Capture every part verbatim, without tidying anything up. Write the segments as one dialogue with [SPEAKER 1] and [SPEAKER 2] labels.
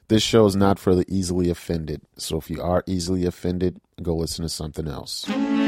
[SPEAKER 1] This show is not for the easily offended. So if you are easily offended, go listen to something else.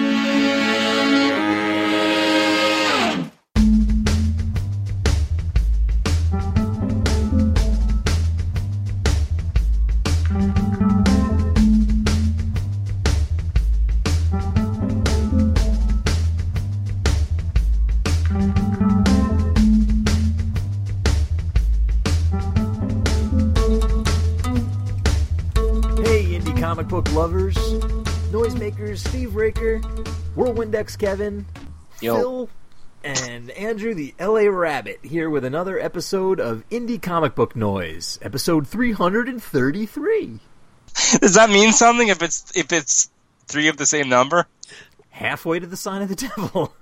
[SPEAKER 2] Lovers, noisemakers, Steve Raker, Whirlwindex Kevin,
[SPEAKER 3] Yo.
[SPEAKER 2] Phil, and Andrew the L A Rabbit here with another episode of Indie Comic Book Noise, episode three hundred thirty-three.
[SPEAKER 3] Does that mean something if it's if it's three of the same number?
[SPEAKER 2] Halfway to the sign of the devil.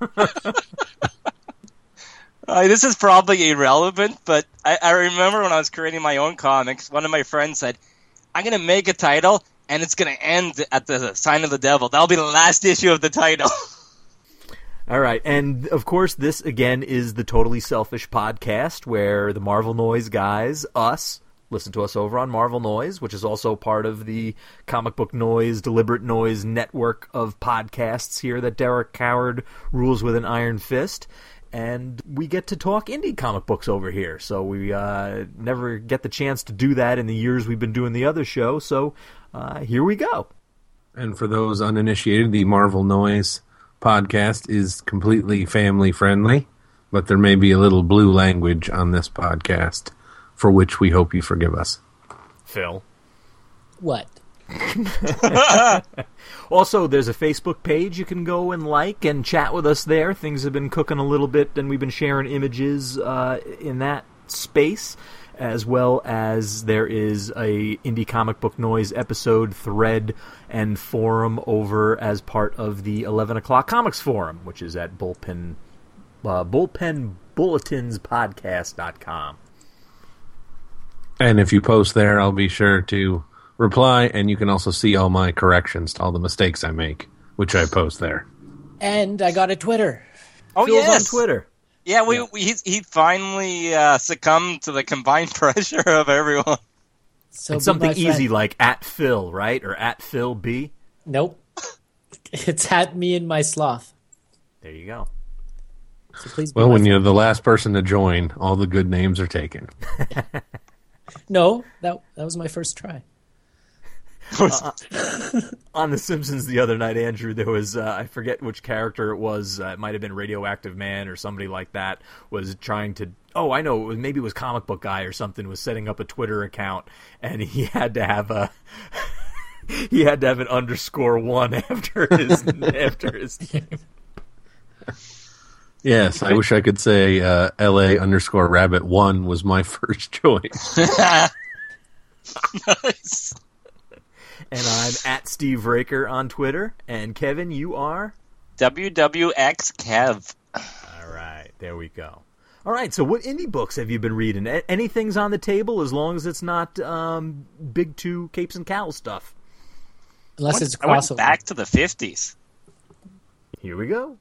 [SPEAKER 3] uh, this is probably irrelevant, but I, I remember when I was creating my own comics, one of my friends said, I'm going to make a title and it's going to end at the sign of the devil. That'll be the last issue of the title.
[SPEAKER 2] All right, and of course, this again is the Totally Selfish podcast where the Marvel Noise guys, us, listen to us over on Marvel Noise, which is also part of the Comic Book Noise, Deliberate Noise network of podcasts here that Derek Coward rules with an iron fist. And we get to talk indie comic books over here, so we uh, never get the chance to do that in the years we've been doing the other show, so uh, here we go.
[SPEAKER 4] And for those uninitiated, the Marvel Noise podcast is completely family-friendly, but there may be a little blue language on this podcast, for which we hope you forgive us.
[SPEAKER 2] Phil?
[SPEAKER 5] What?
[SPEAKER 2] Also, there's a Facebook page you can go and like and chat with us there. Things have been cooking a little bit, and we've been sharing images uh, in that space, as well as there is a Indie Comic Book Noise episode thread and forum over as part of the eleven o'clock Comics Forum, which is at bullpen uh, bullpen bulletins podcast dot com.
[SPEAKER 4] And if you post there, I'll be sure to reply, and you can also see all my corrections to all the mistakes I make, which I post there.
[SPEAKER 5] And I got a Twitter.
[SPEAKER 3] Oh,
[SPEAKER 2] Phil's
[SPEAKER 3] yes.
[SPEAKER 2] on Twitter.
[SPEAKER 3] Yeah, we, we he, he finally uh, succumbed to the combined pressure of everyone.
[SPEAKER 5] So
[SPEAKER 2] It's
[SPEAKER 5] be
[SPEAKER 2] something
[SPEAKER 5] my friend.
[SPEAKER 2] easy like at Phil, right? Or at Phil B.
[SPEAKER 5] Nope. It's at me and my sloth.
[SPEAKER 2] There you go.
[SPEAKER 5] So please be
[SPEAKER 4] Well,
[SPEAKER 5] my
[SPEAKER 4] when
[SPEAKER 5] friend.
[SPEAKER 4] you're the last person to join, all the good names are taken.
[SPEAKER 5] No, that that was my first try.
[SPEAKER 2] Uh, on The Simpsons the other night, Andrew, there was, uh, I forget which character it was, uh, it might have been Radioactive Man or somebody like that, was trying to, oh, I know, it was, maybe it was Comic Book Guy or something, was setting up a Twitter account, and he had to have a, he had to have an underscore one after his, after his name.
[SPEAKER 4] Yes, I wish I could say uh, L A underscore rabbit one was my first choice.
[SPEAKER 3] Nice.
[SPEAKER 2] And I'm at Steve Raker on Twitter, and Kevin, you are?
[SPEAKER 3] W W X Kev.
[SPEAKER 2] All right, there we go. All right, so what indie books have you been reading? A- anything's on the table as long as it's not um, big two capes and cowl stuff.
[SPEAKER 5] Unless
[SPEAKER 3] Went-
[SPEAKER 5] it's
[SPEAKER 3] I went
[SPEAKER 5] crossover.
[SPEAKER 3] back to the fifties.
[SPEAKER 2] Here we go.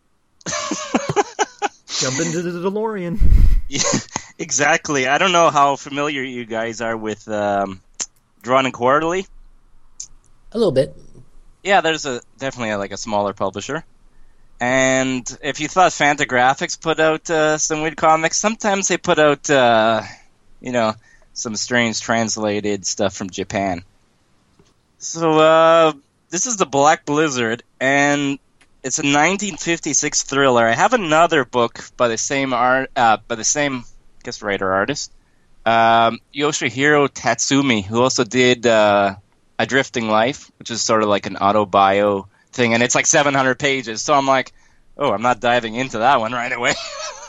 [SPEAKER 2] Jump into the DeLorean.
[SPEAKER 3] Yeah, exactly. I don't know how familiar you guys are with um, Drawn and Quarterly.
[SPEAKER 5] A little bit.
[SPEAKER 3] Yeah, there's a definitely a, like a smaller publisher. And if you thought Fantagraphics put out uh, some weird comics, sometimes they put out, uh, you know, some strange translated stuff from Japan. So uh, this is the Black Blizzard, and it's a nineteen fifty-six thriller. I have another book by the same art, uh, by the same, I guess, writer artist, um, Yoshihiro Tatsumi, who also did uh, A Drifting Life, which is sort of like an auto-bio thing, and it's like seven hundred pages. So I'm like, oh, I'm not diving into that one right away.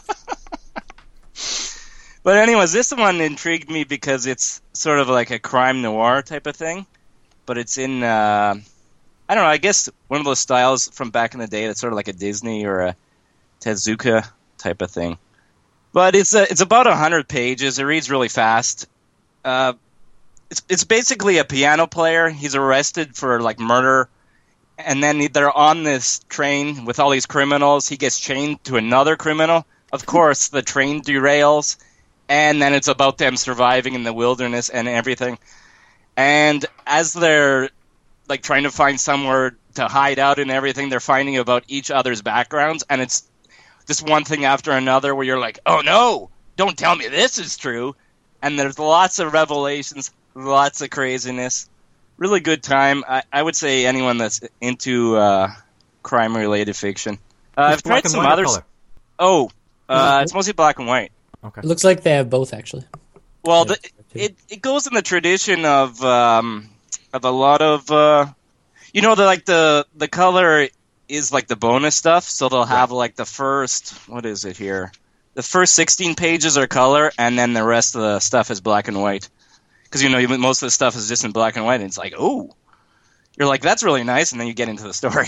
[SPEAKER 3] But anyways, this one intrigued me because it's sort of like a crime noir type of thing, but it's in, uh, I don't know, I guess one of those styles from back in the day that's sort of like a Disney or a Tezuka type of thing. But it's a, it's about one hundred pages. It reads really fast. Uh, it's it's basically a piano player. He's arrested for like murder, and then they're on this train with all these criminals. He gets chained to another criminal. Of course, the train derails, and then it's about them surviving in the wilderness and everything. And as they're like trying to find somewhere to hide out and everything, they're finding about each other's backgrounds, and it's just one thing after another where you're like, oh no, don't tell me this is true. And there's lots of revelations, lots of craziness. Really good time. I, I would say anyone that's into uh, crime-related fiction. Uh, I've tried some others. Color? Oh, uh, it's mostly black and white.
[SPEAKER 2] Okay.
[SPEAKER 5] It looks like they have both, actually.
[SPEAKER 3] Well, the, it it goes in the tradition of um, of a lot of uh, you know, the like the the color is like the bonus stuff. So they'll have like the first what is it here? The first sixteen pages are color, and then the rest of the stuff is black and white. Because you know, even most of the stuff is just in black and white, and it's like, oh, you're like, that's really nice, and then you get into the story.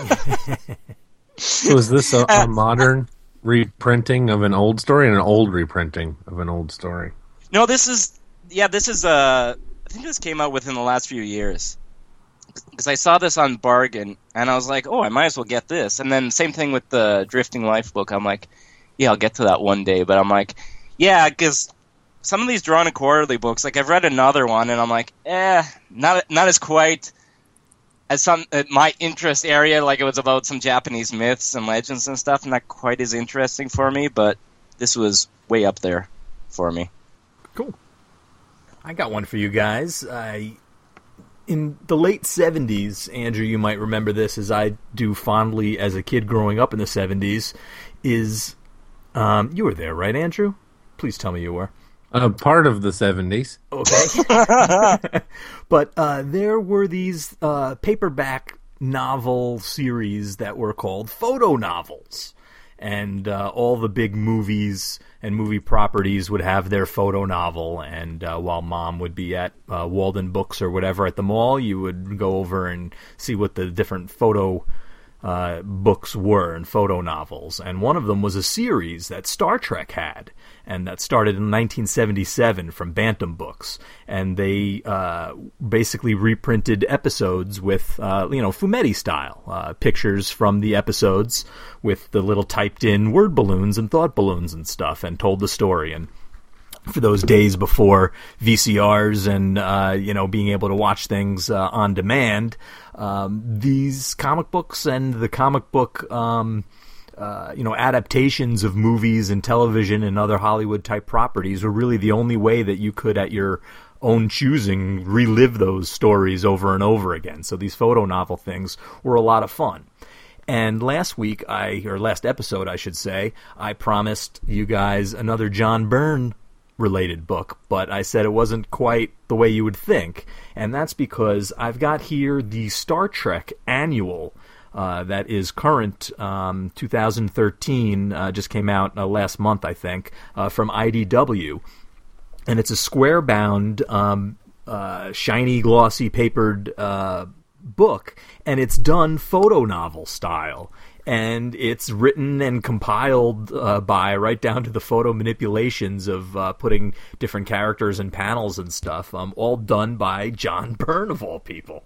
[SPEAKER 4] So is this a, a modern reprinting of an old story and an old reprinting of an old story?
[SPEAKER 3] No, this is, yeah, this is, uh, I think this came out within the last few years. Because I saw this on Bargain, and I was like, oh, I might as well get this. And then same thing with the Drifting Life book. I'm like, yeah, I'll get to that one day. But I'm like, yeah, because some of these Drawn and Quarterly books, like I've read another one, and I'm like, eh, not not as quite as some uh, my interest area. Like it was about some Japanese myths and legends and stuff, not quite as interesting for me. But this was way up there for me.
[SPEAKER 2] Cool. I got one for you guys. I, in the late seventies, Andrew, you might remember this as I do fondly as a kid growing up in the seventies, is, um, you were there, right, Andrew? Please tell me you were.
[SPEAKER 4] Uh, part of the seventies.
[SPEAKER 2] Okay. But uh, there were these uh, paperback novel series that were called photo novels. And uh, all the big movies and movie properties would have their photo novel. And uh, while Mom would be at uh, Walden Books or whatever at the mall, you would go over and see what the different photo uh, books were and photo novels. And one of them was a series that Star Trek had. And that started in nineteen seventy-seven from Bantam Books. And they uh, basically reprinted episodes with, uh, you know, Fumetti style. Uh, pictures from the episodes with the little typed-in word balloons and thought balloons and stuff, and told the story. And for those days before V C Rs and, uh, you know, being able to watch things uh, on demand, um, these comic books and the comic book... Um, Uh, you know, adaptations of movies and television and other Hollywood-type properties were really the only way that you could, at your own choosing, relive those stories over and over again. So these photo novel things were a lot of fun. And last week, I or last episode, I should say, I promised you guys another John Byrne-related book, but I said it wasn't quite the way you would think. And that's because I've got here the Star Trek Annual, Uh, that is current, um, two thousand thirteen, uh, just came out uh, last month, I think, uh, from I D W. And it's a square-bound, um, uh, shiny, glossy, papered uh, book, and it's done photo novel style. And it's written and compiled uh, by, right down to the photo manipulations of uh, putting different characters and panels and stuff, um, all done by John Byrne, of all people.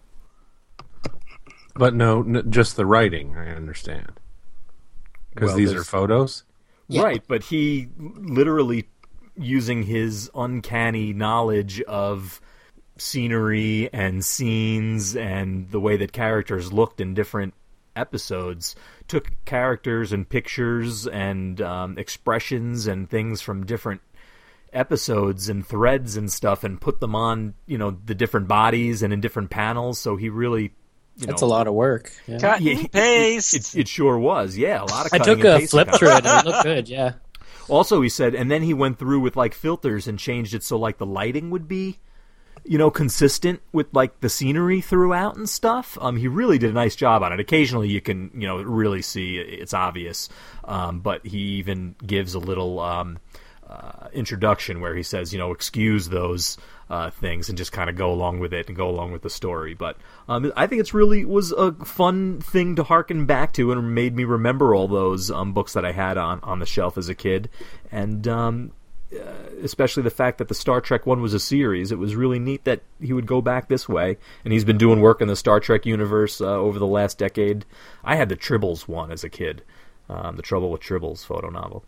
[SPEAKER 4] But no, n- just the writing, I understand. Because
[SPEAKER 2] Well,
[SPEAKER 4] these
[SPEAKER 2] there's-
[SPEAKER 4] are photos?
[SPEAKER 5] Yeah.
[SPEAKER 2] Right, but he literally, using his uncanny knowledge of scenery and scenes and the way that characters looked in different episodes, took characters and pictures and um, expressions and things from different episodes and threads and stuff and put them on, you know, the different bodies and in different panels. So he really... You
[SPEAKER 5] That's
[SPEAKER 2] know,
[SPEAKER 5] a lot of work. Yeah.
[SPEAKER 3] Cut
[SPEAKER 2] Yeah,
[SPEAKER 3] and
[SPEAKER 2] it,
[SPEAKER 3] paste.
[SPEAKER 2] it, it, it sure was. Yeah, a lot of
[SPEAKER 5] I
[SPEAKER 2] cutting
[SPEAKER 5] took
[SPEAKER 2] and
[SPEAKER 5] a
[SPEAKER 2] pasting
[SPEAKER 5] flip
[SPEAKER 2] kind of
[SPEAKER 5] through it, and it looked good, yeah.
[SPEAKER 2] Also, he said, and then he went through with like filters and changed it so like the lighting would be, you know, consistent with like the scenery throughout and stuff. Um, he really did a nice job on it. Occasionally, you can, you know, really see it's obvious, um, but he even gives a little um, uh, introduction where he says, you know, excuse those uh, things and just kind of go along with it and go along with the story. But um, I think it's really was a fun thing to harken back to and made me remember all those um, books that I had on, on the shelf as a kid. And um, uh, especially the fact that the Star Trek one was a series. It was really neat that he would go back this way. And he's been doing work in the Star Trek universe uh, over the last decade. I had the Tribbles one as a kid, um, the Trouble with Tribbles photo novel.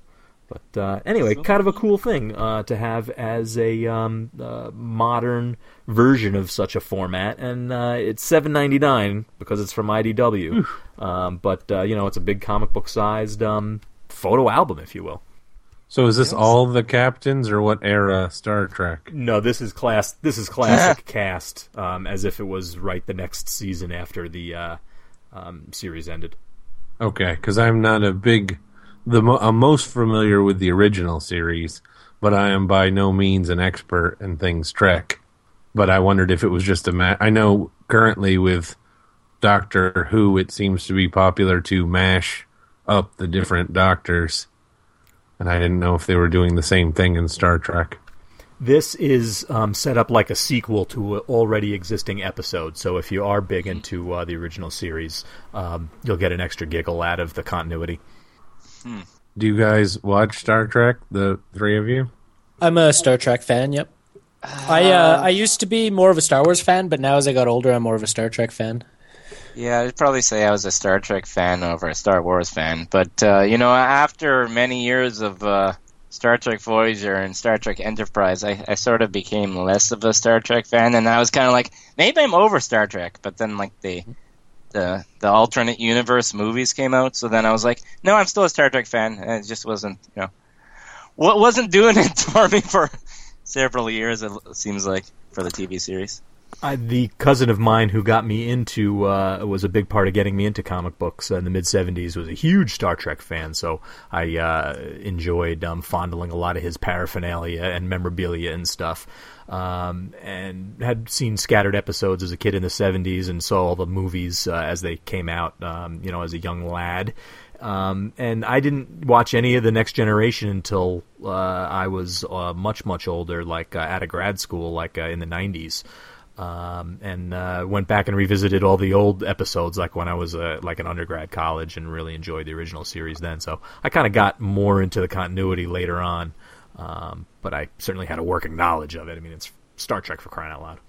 [SPEAKER 2] But uh, anyway, kind of a cool thing uh, to have as a um, uh, modern version of such a format, and uh, it's seven ninety-nine because it's from I D W. Um, but uh, you know, it's a big comic book sized um, photo album, if you will.
[SPEAKER 4] So is this yes. all the captains, or what era Star Trek?
[SPEAKER 2] No, this is class. This is classic cast, um, as if it was right the next season after the uh, um, series ended.
[SPEAKER 4] Okay, because I'm not a big. The mo- I'm most familiar with the original series, but I am by no means an expert in things Trek. But I wondered if it was just a ma- I know currently with Doctor Who, it seems to be popular to mash up the different Doctors, and I didn't know if they were doing the same thing in Star Trek.
[SPEAKER 2] This is um, set up like a sequel to an already existing episode, so if you are big into uh, the original series, um, you'll get an extra giggle out of the continuity.
[SPEAKER 3] Hmm.
[SPEAKER 4] Do you guys watch Star Trek, the three of you?
[SPEAKER 5] I'm a Star Trek fan, yep. Uh, I uh, I used to be more of a Star Wars fan, but now as I got older, I'm more of a Star Trek fan.
[SPEAKER 3] Yeah, I'd probably say I was a Star Trek fan over a Star Wars fan. But, uh, you know, after many years of uh, Star Trek Voyager and Star Trek Enterprise, I, I sort of became less of a Star Trek fan, and I was kind of like, maybe I'm over Star Trek, but then, like, the... The the alternate universe movies came out, so then I was like, no, I'm still a Star Trek fan, and it just wasn't, you know, what wasn't doing it for me for several years. It seems like for the T V series.
[SPEAKER 2] I, the cousin of mine who got me into uh, was a big part of getting me into comic books in the mid seventies. Was a huge Star Trek fan, so I uh, enjoyed um, fondling a lot of his paraphernalia and memorabilia and stuff. Um, and had seen scattered episodes as a kid in the seventies and saw all the movies uh, as they came out, um, you know, as a young lad. Um, and I didn't watch any of the Next Generation until uh, I was uh, much, much older, like uh, out of grad school, like uh, in the nineties. Um, and uh, went back and revisited all the old episodes, like when I was uh, like an undergrad college, and really enjoyed the original series then. So I kind of got more into the continuity later on. Um, but I certainly had a working knowledge of it. I mean, it's Star Trek, for crying out loud.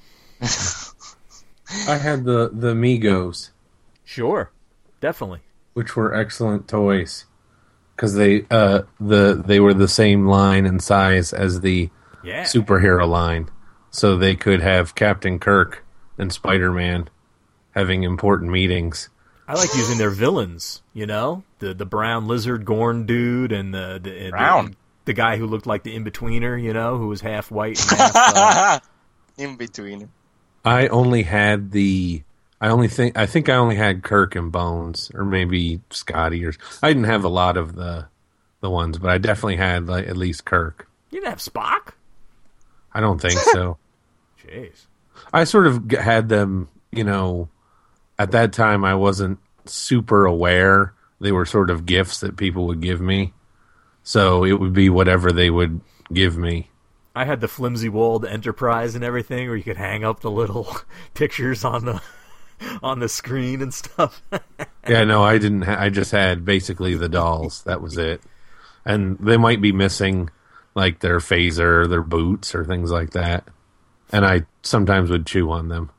[SPEAKER 4] I had the, the Migos.
[SPEAKER 2] Sure, definitely.
[SPEAKER 4] Which were excellent toys. Because they, uh, the, they were the same line and size as the
[SPEAKER 2] yeah.
[SPEAKER 4] superhero line. So they could have Captain Kirk and Spider-Man having important meetings.
[SPEAKER 2] I like using their villains, you know? The the brown lizard Gorn dude and the... the
[SPEAKER 3] brown?
[SPEAKER 2] The, The guy who looked like the in-betweener, you know, who was half white and half... Uh...
[SPEAKER 3] in-betweener.
[SPEAKER 4] I only had the... I only think... I think I only had Kirk and Bones, or maybe Scotty, or... I didn't have a lot of the the ones, but I definitely had like at least Kirk.
[SPEAKER 2] You didn't have Spock?
[SPEAKER 4] I don't think so.
[SPEAKER 2] Jeez.
[SPEAKER 4] I sort of had them, you know... At that time, I wasn't super aware. They were sort of gifts that people would give me. So it would be whatever they would give me.
[SPEAKER 2] I had the flimsy-walled Enterprise and everything, where you could hang up the little pictures on the on the screen and stuff.
[SPEAKER 4] Yeah, no, I didn't. Ha- I just had basically the dolls. That was it. And they might be missing, like their phaser, their boots, or things like that. And I sometimes would chew on them.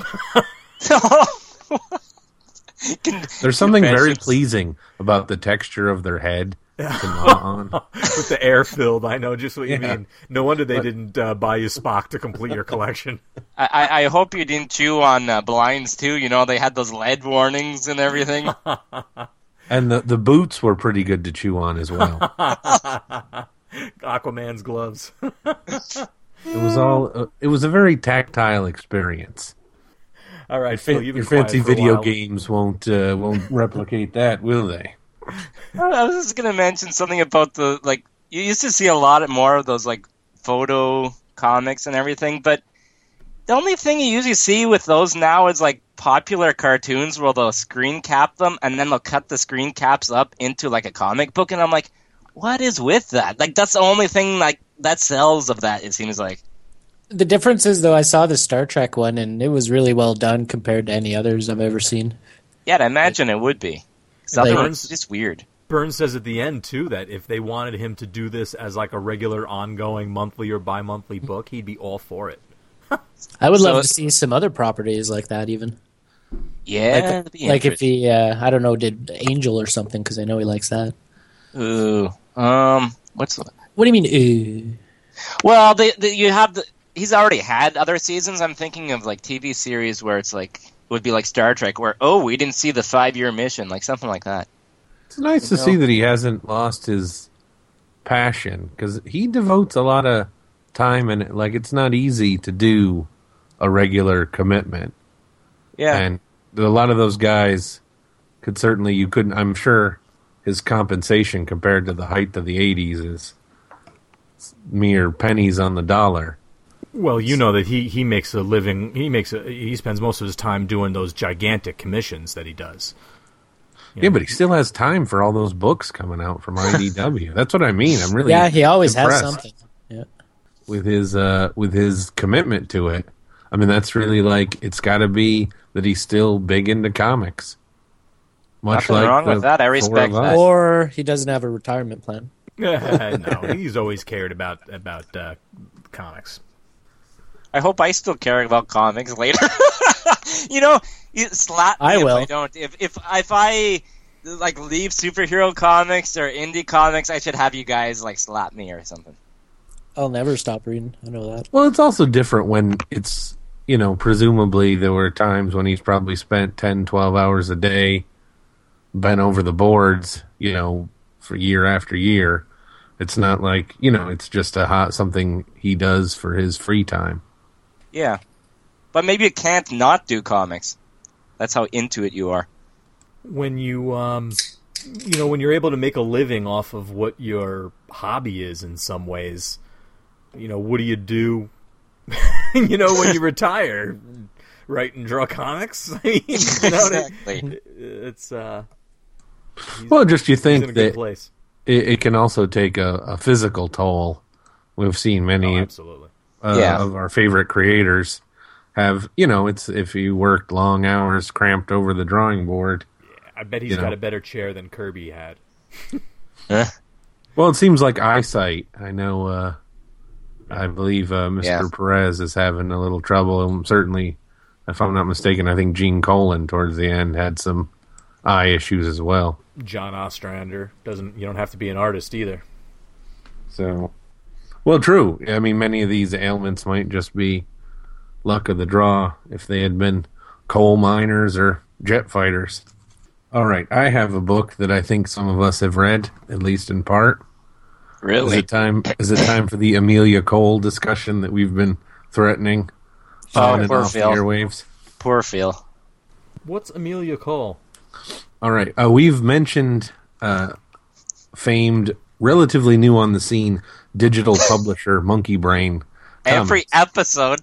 [SPEAKER 4] There's something very pleasing about the texture of their head. On.
[SPEAKER 2] With the air filled, I know just what you
[SPEAKER 4] yeah.
[SPEAKER 2] mean. No wonder they but, didn't uh, buy you Spock to complete your collection.
[SPEAKER 3] I, I hope you didn't chew on uh, blinds too. You know, they had those lead warnings and everything.
[SPEAKER 4] And the, the boots were pretty good to chew on as well.
[SPEAKER 2] Aquaman's gloves.
[SPEAKER 4] It was all. Uh, it was a very tactile experience.
[SPEAKER 2] All right,
[SPEAKER 4] Phil,
[SPEAKER 2] Phil,
[SPEAKER 4] your fancy video games won't uh, won't replicate that, will they?
[SPEAKER 3] I was just gonna mention something about the like. You used to see a lot more of those like photo comics and everything, but the only thing you usually see with those now is like popular cartoons where they'll screen cap them and then they'll cut the screen caps up into like a comic book, and I'm like, what is with that? Like that's the only thing like that sells of that. It seems like.
[SPEAKER 5] The difference is, though, I saw the Star Trek one, and it was really well done compared to any others I've ever seen.
[SPEAKER 3] Yeah, I imagine it would be. Something like, it's just weird.
[SPEAKER 2] Burns says at the end, too, that if they wanted him to do this as like a regular, ongoing, monthly or bi-monthly book, he'd be all for it.
[SPEAKER 5] I would so love to see some other properties like that, even.
[SPEAKER 3] Yeah,
[SPEAKER 5] like, like if he, uh, I don't know, did Angel or something, because I know he likes that.
[SPEAKER 3] Ooh, um, What's the...
[SPEAKER 5] What do you mean? Uh,
[SPEAKER 3] Well, they, they, you have the. He's already had other seasons. I'm thinking of like T V series where it's like it would be like Star Trek, where oh, we didn't see the five year mission, like something like that.
[SPEAKER 4] It's nice
[SPEAKER 3] You
[SPEAKER 4] to
[SPEAKER 3] know?
[SPEAKER 4] see that he hasn't lost his passion, because he devotes a lot of time, and like it's not easy to do a regular commitment.
[SPEAKER 3] Yeah,
[SPEAKER 4] And a lot of those guys could certainly, you couldn't, I'm sure his compensation compared to the height of the eighties is mere pennies on the dollar.
[SPEAKER 2] Well, you know that he, he makes a living. He makes a, he spends most of his time doing those gigantic commissions that he does. You
[SPEAKER 4] Yeah,
[SPEAKER 2] know?
[SPEAKER 4] but he still has time for all those books coming out from I D W. That's what I mean. I'm really
[SPEAKER 5] yeah, he always
[SPEAKER 4] impressed
[SPEAKER 5] has something. Yeah.
[SPEAKER 4] with his uh, with his commitment to it. I mean, that's really like, it's got to be that he's still big into comics. Much
[SPEAKER 3] Nothing
[SPEAKER 4] like
[SPEAKER 3] wrong
[SPEAKER 4] the
[SPEAKER 3] with that. I
[SPEAKER 4] four
[SPEAKER 3] respect
[SPEAKER 4] of us.
[SPEAKER 3] that.
[SPEAKER 5] Or he doesn't have a retirement plan.
[SPEAKER 2] No, he's always cared about about uh, comics.
[SPEAKER 3] I hope I still care about comics later. You know, you slap me
[SPEAKER 5] I
[SPEAKER 3] if
[SPEAKER 5] will.
[SPEAKER 3] I don't. If if if I like leave superhero comics or indie comics, I should have you guys like slap me or something.
[SPEAKER 5] I'll never stop reading. I know that.
[SPEAKER 4] Well, it's also different when it's, you know, presumably there were times when he's probably spent ten, twelve hours a day bent over the boards, you know, for year after year. It's not like, you know, it's just a hot something he does for his free time.
[SPEAKER 3] Yeah, but maybe you can't not do comics. That's how into it you are.
[SPEAKER 2] When you um, you know, when you're able to make a living off of what your hobby is, in some ways, you know, what do you do? You know, when you retire, write and draw comics. I mean, you know,
[SPEAKER 3] Exactly.
[SPEAKER 2] It's uh, he's-
[SPEAKER 4] Well, just you
[SPEAKER 2] he's in
[SPEAKER 4] think
[SPEAKER 2] a good
[SPEAKER 4] that
[SPEAKER 2] place.
[SPEAKER 4] it, it can also take a, a physical toll. We've seen
[SPEAKER 2] Oh,
[SPEAKER 4] many
[SPEAKER 2] absolutely.
[SPEAKER 4] uh,
[SPEAKER 3] Yeah.
[SPEAKER 4] of our favorite creators have, you know, it's if you worked long hours cramped over the drawing board.
[SPEAKER 2] I bet he's
[SPEAKER 4] You know.
[SPEAKER 2] got a better chair than Kirby had.
[SPEAKER 3] Huh?
[SPEAKER 4] Well, it seems like eyesight. I know, uh, I believe uh, Mister
[SPEAKER 3] Yeah.
[SPEAKER 4] Perez is having a little trouble. And certainly, if I'm not mistaken, I think Gene Colan towards the end had some eye issues as well.
[SPEAKER 2] John Ostrander doesn't. You don't have to be an artist either.
[SPEAKER 4] So, well, true. I mean, many of these ailments might just be luck of the draw if they had been coal miners or jet fighters. All right, I have a book that I think some of us have read, at least in part. Is
[SPEAKER 3] Really?
[SPEAKER 4] it time? Is it time for the Amelia Cole discussion that we've been threatening
[SPEAKER 3] Oh,
[SPEAKER 4] on and
[SPEAKER 3] poor
[SPEAKER 4] off the
[SPEAKER 3] Phil.
[SPEAKER 4] airwaves?
[SPEAKER 3] Poor Phil.
[SPEAKER 2] What's Amelia Cole?
[SPEAKER 4] All right, uh, we've mentioned uh, famed, relatively new on the scene, digital publisher Monkey Brain.
[SPEAKER 3] Every episode.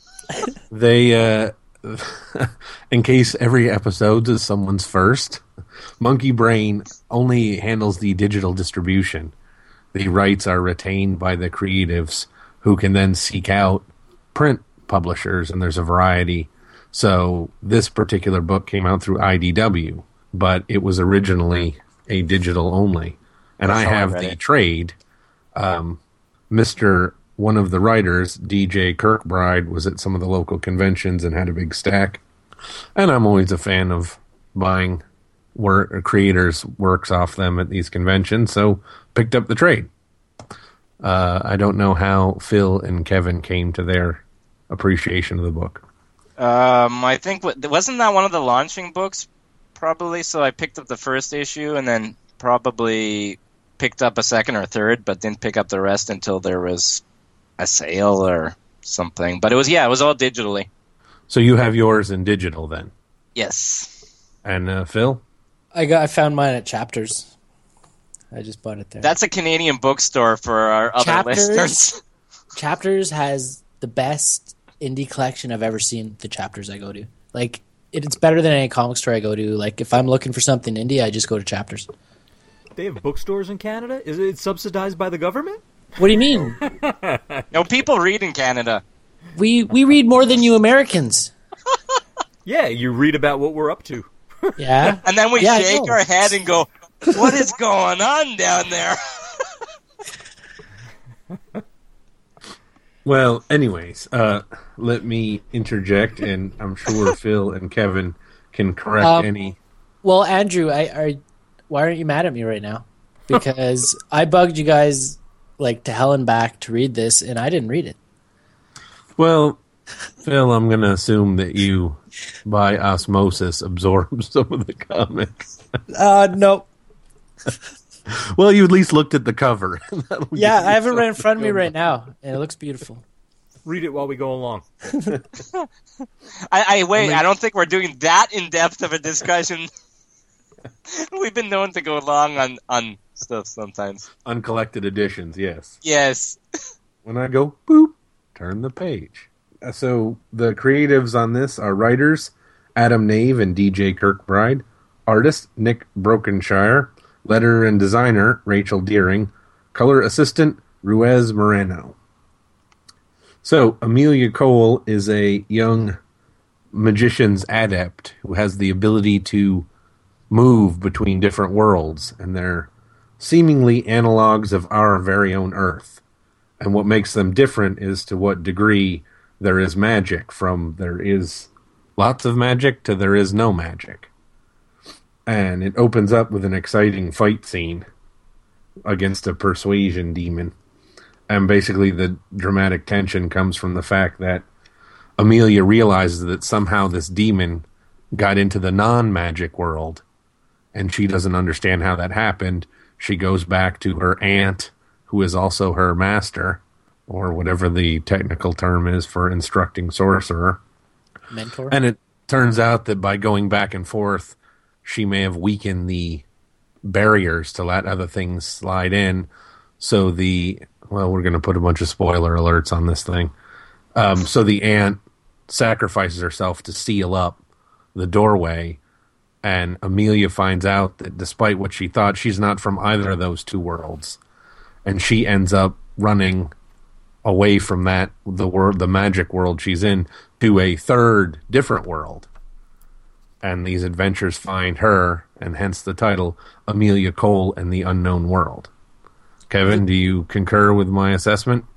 [SPEAKER 4] They, uh, in case every episode is someone's first, Monkey Brain only handles the digital distribution. The rights are retained by the creatives, who can then seek out print publishers, and there's a variety. So this particular book came out through I D W, but it was originally a digital only. And
[SPEAKER 3] That's
[SPEAKER 4] I
[SPEAKER 3] how I
[SPEAKER 4] have
[SPEAKER 3] read
[SPEAKER 4] the
[SPEAKER 3] it.
[SPEAKER 4] trade. Um, Mister One of the writers, D J Kirkbride, was at some of the local conventions and had a big stack. And I'm always a fan of buying work, creators' works off them at these conventions, so picked up the trade. Uh, I don't know how Phil and Kevin came to their appreciation of the book.
[SPEAKER 3] Um, I think what, wasn't that one of the launching books? Probably. So I picked up the first issue and then probably picked up a second or third, but didn't pick up the rest until there was a sale or something. But it was yeah, it was all digitally.
[SPEAKER 4] So you have yours in digital then.
[SPEAKER 3] Yes,
[SPEAKER 4] And uh, Phil?
[SPEAKER 5] I got. I found mine at Chapters. I just bought it there.
[SPEAKER 3] that's a Canadian bookstore for our other
[SPEAKER 5] Chapters?
[SPEAKER 3] listeners.
[SPEAKER 5] Chapters has the best indie collection I've ever seen. The Chapters I go to, like it, it's better than any comic store I go to. Like if I'm looking for something indie, I just go to Chapters.
[SPEAKER 2] They have bookstores in Canada? Is it subsidized by the government?
[SPEAKER 5] What do you mean?
[SPEAKER 3] No, people read in Canada.
[SPEAKER 5] we we read more than you Americans.
[SPEAKER 2] Yeah, you read about what we're up to.
[SPEAKER 5] Yeah,
[SPEAKER 3] And then we
[SPEAKER 5] Yeah, I
[SPEAKER 3] shake
[SPEAKER 5] know.
[SPEAKER 3] our head and go, what is going on down there?
[SPEAKER 4] Well, anyways, uh, let me interject, and I'm sure Phil and Kevin can correct
[SPEAKER 5] Um,
[SPEAKER 4] any.
[SPEAKER 5] Well, Andrew, I are why aren't you mad at me right now? Because I bugged you guys like to hell and back to read this, and I didn't read it.
[SPEAKER 4] Well, Phil, I'm going to assume that you, by osmosis, absorbed some of the comics.
[SPEAKER 5] Uh, no.
[SPEAKER 4] Well, you at least looked at the cover.
[SPEAKER 5] Yeah, I have it right in front of me right now, and it looks beautiful.
[SPEAKER 2] Read it while we go along.
[SPEAKER 3] I, I wait. I don't think we're doing that in depth of a discussion. We've been known to go long on, on stuff sometimes.
[SPEAKER 4] Uncollected editions, yes.
[SPEAKER 3] Yes.
[SPEAKER 4] When I go, boop, turn the page. Uh, So the creatives on this are writers Adam Nave and D J Kirkbride, artist Nick Brokenshire, letter and designer Rachel Deering, color assistant Ruiz Moreno. So Amelia Cole is a young magician's adept who has the ability to move between different worlds, and they're seemingly analogs of our very own Earth. And what makes them different is to what degree there is magic, from there is lots of magic to there is no magic. And it opens up with an exciting fight scene against a persuasion demon. And basically the dramatic tension comes from the fact that Amelia realizes that somehow this demon got into the non-magic world, and she doesn't understand how that happened. She goes back to her aunt, who is also her master, or whatever the technical term is for instructing sorcerer.
[SPEAKER 5] Mentor.
[SPEAKER 4] And it turns out that by going back and forth, she may have weakened the barriers to let other things slide in. So the, well, we're going to put a bunch of spoiler alerts on this thing. Um, so the aunt sacrifices herself to seal up the doorway, and Amelia finds out that despite what she thought, she's not from either of those two worlds. And she ends up running away from that, the world, the magic world she's in, to a third different world. And these adventures find her, and hence the title, Amelia Cole and the Unknown World. Kevin, do you concur with my assessment?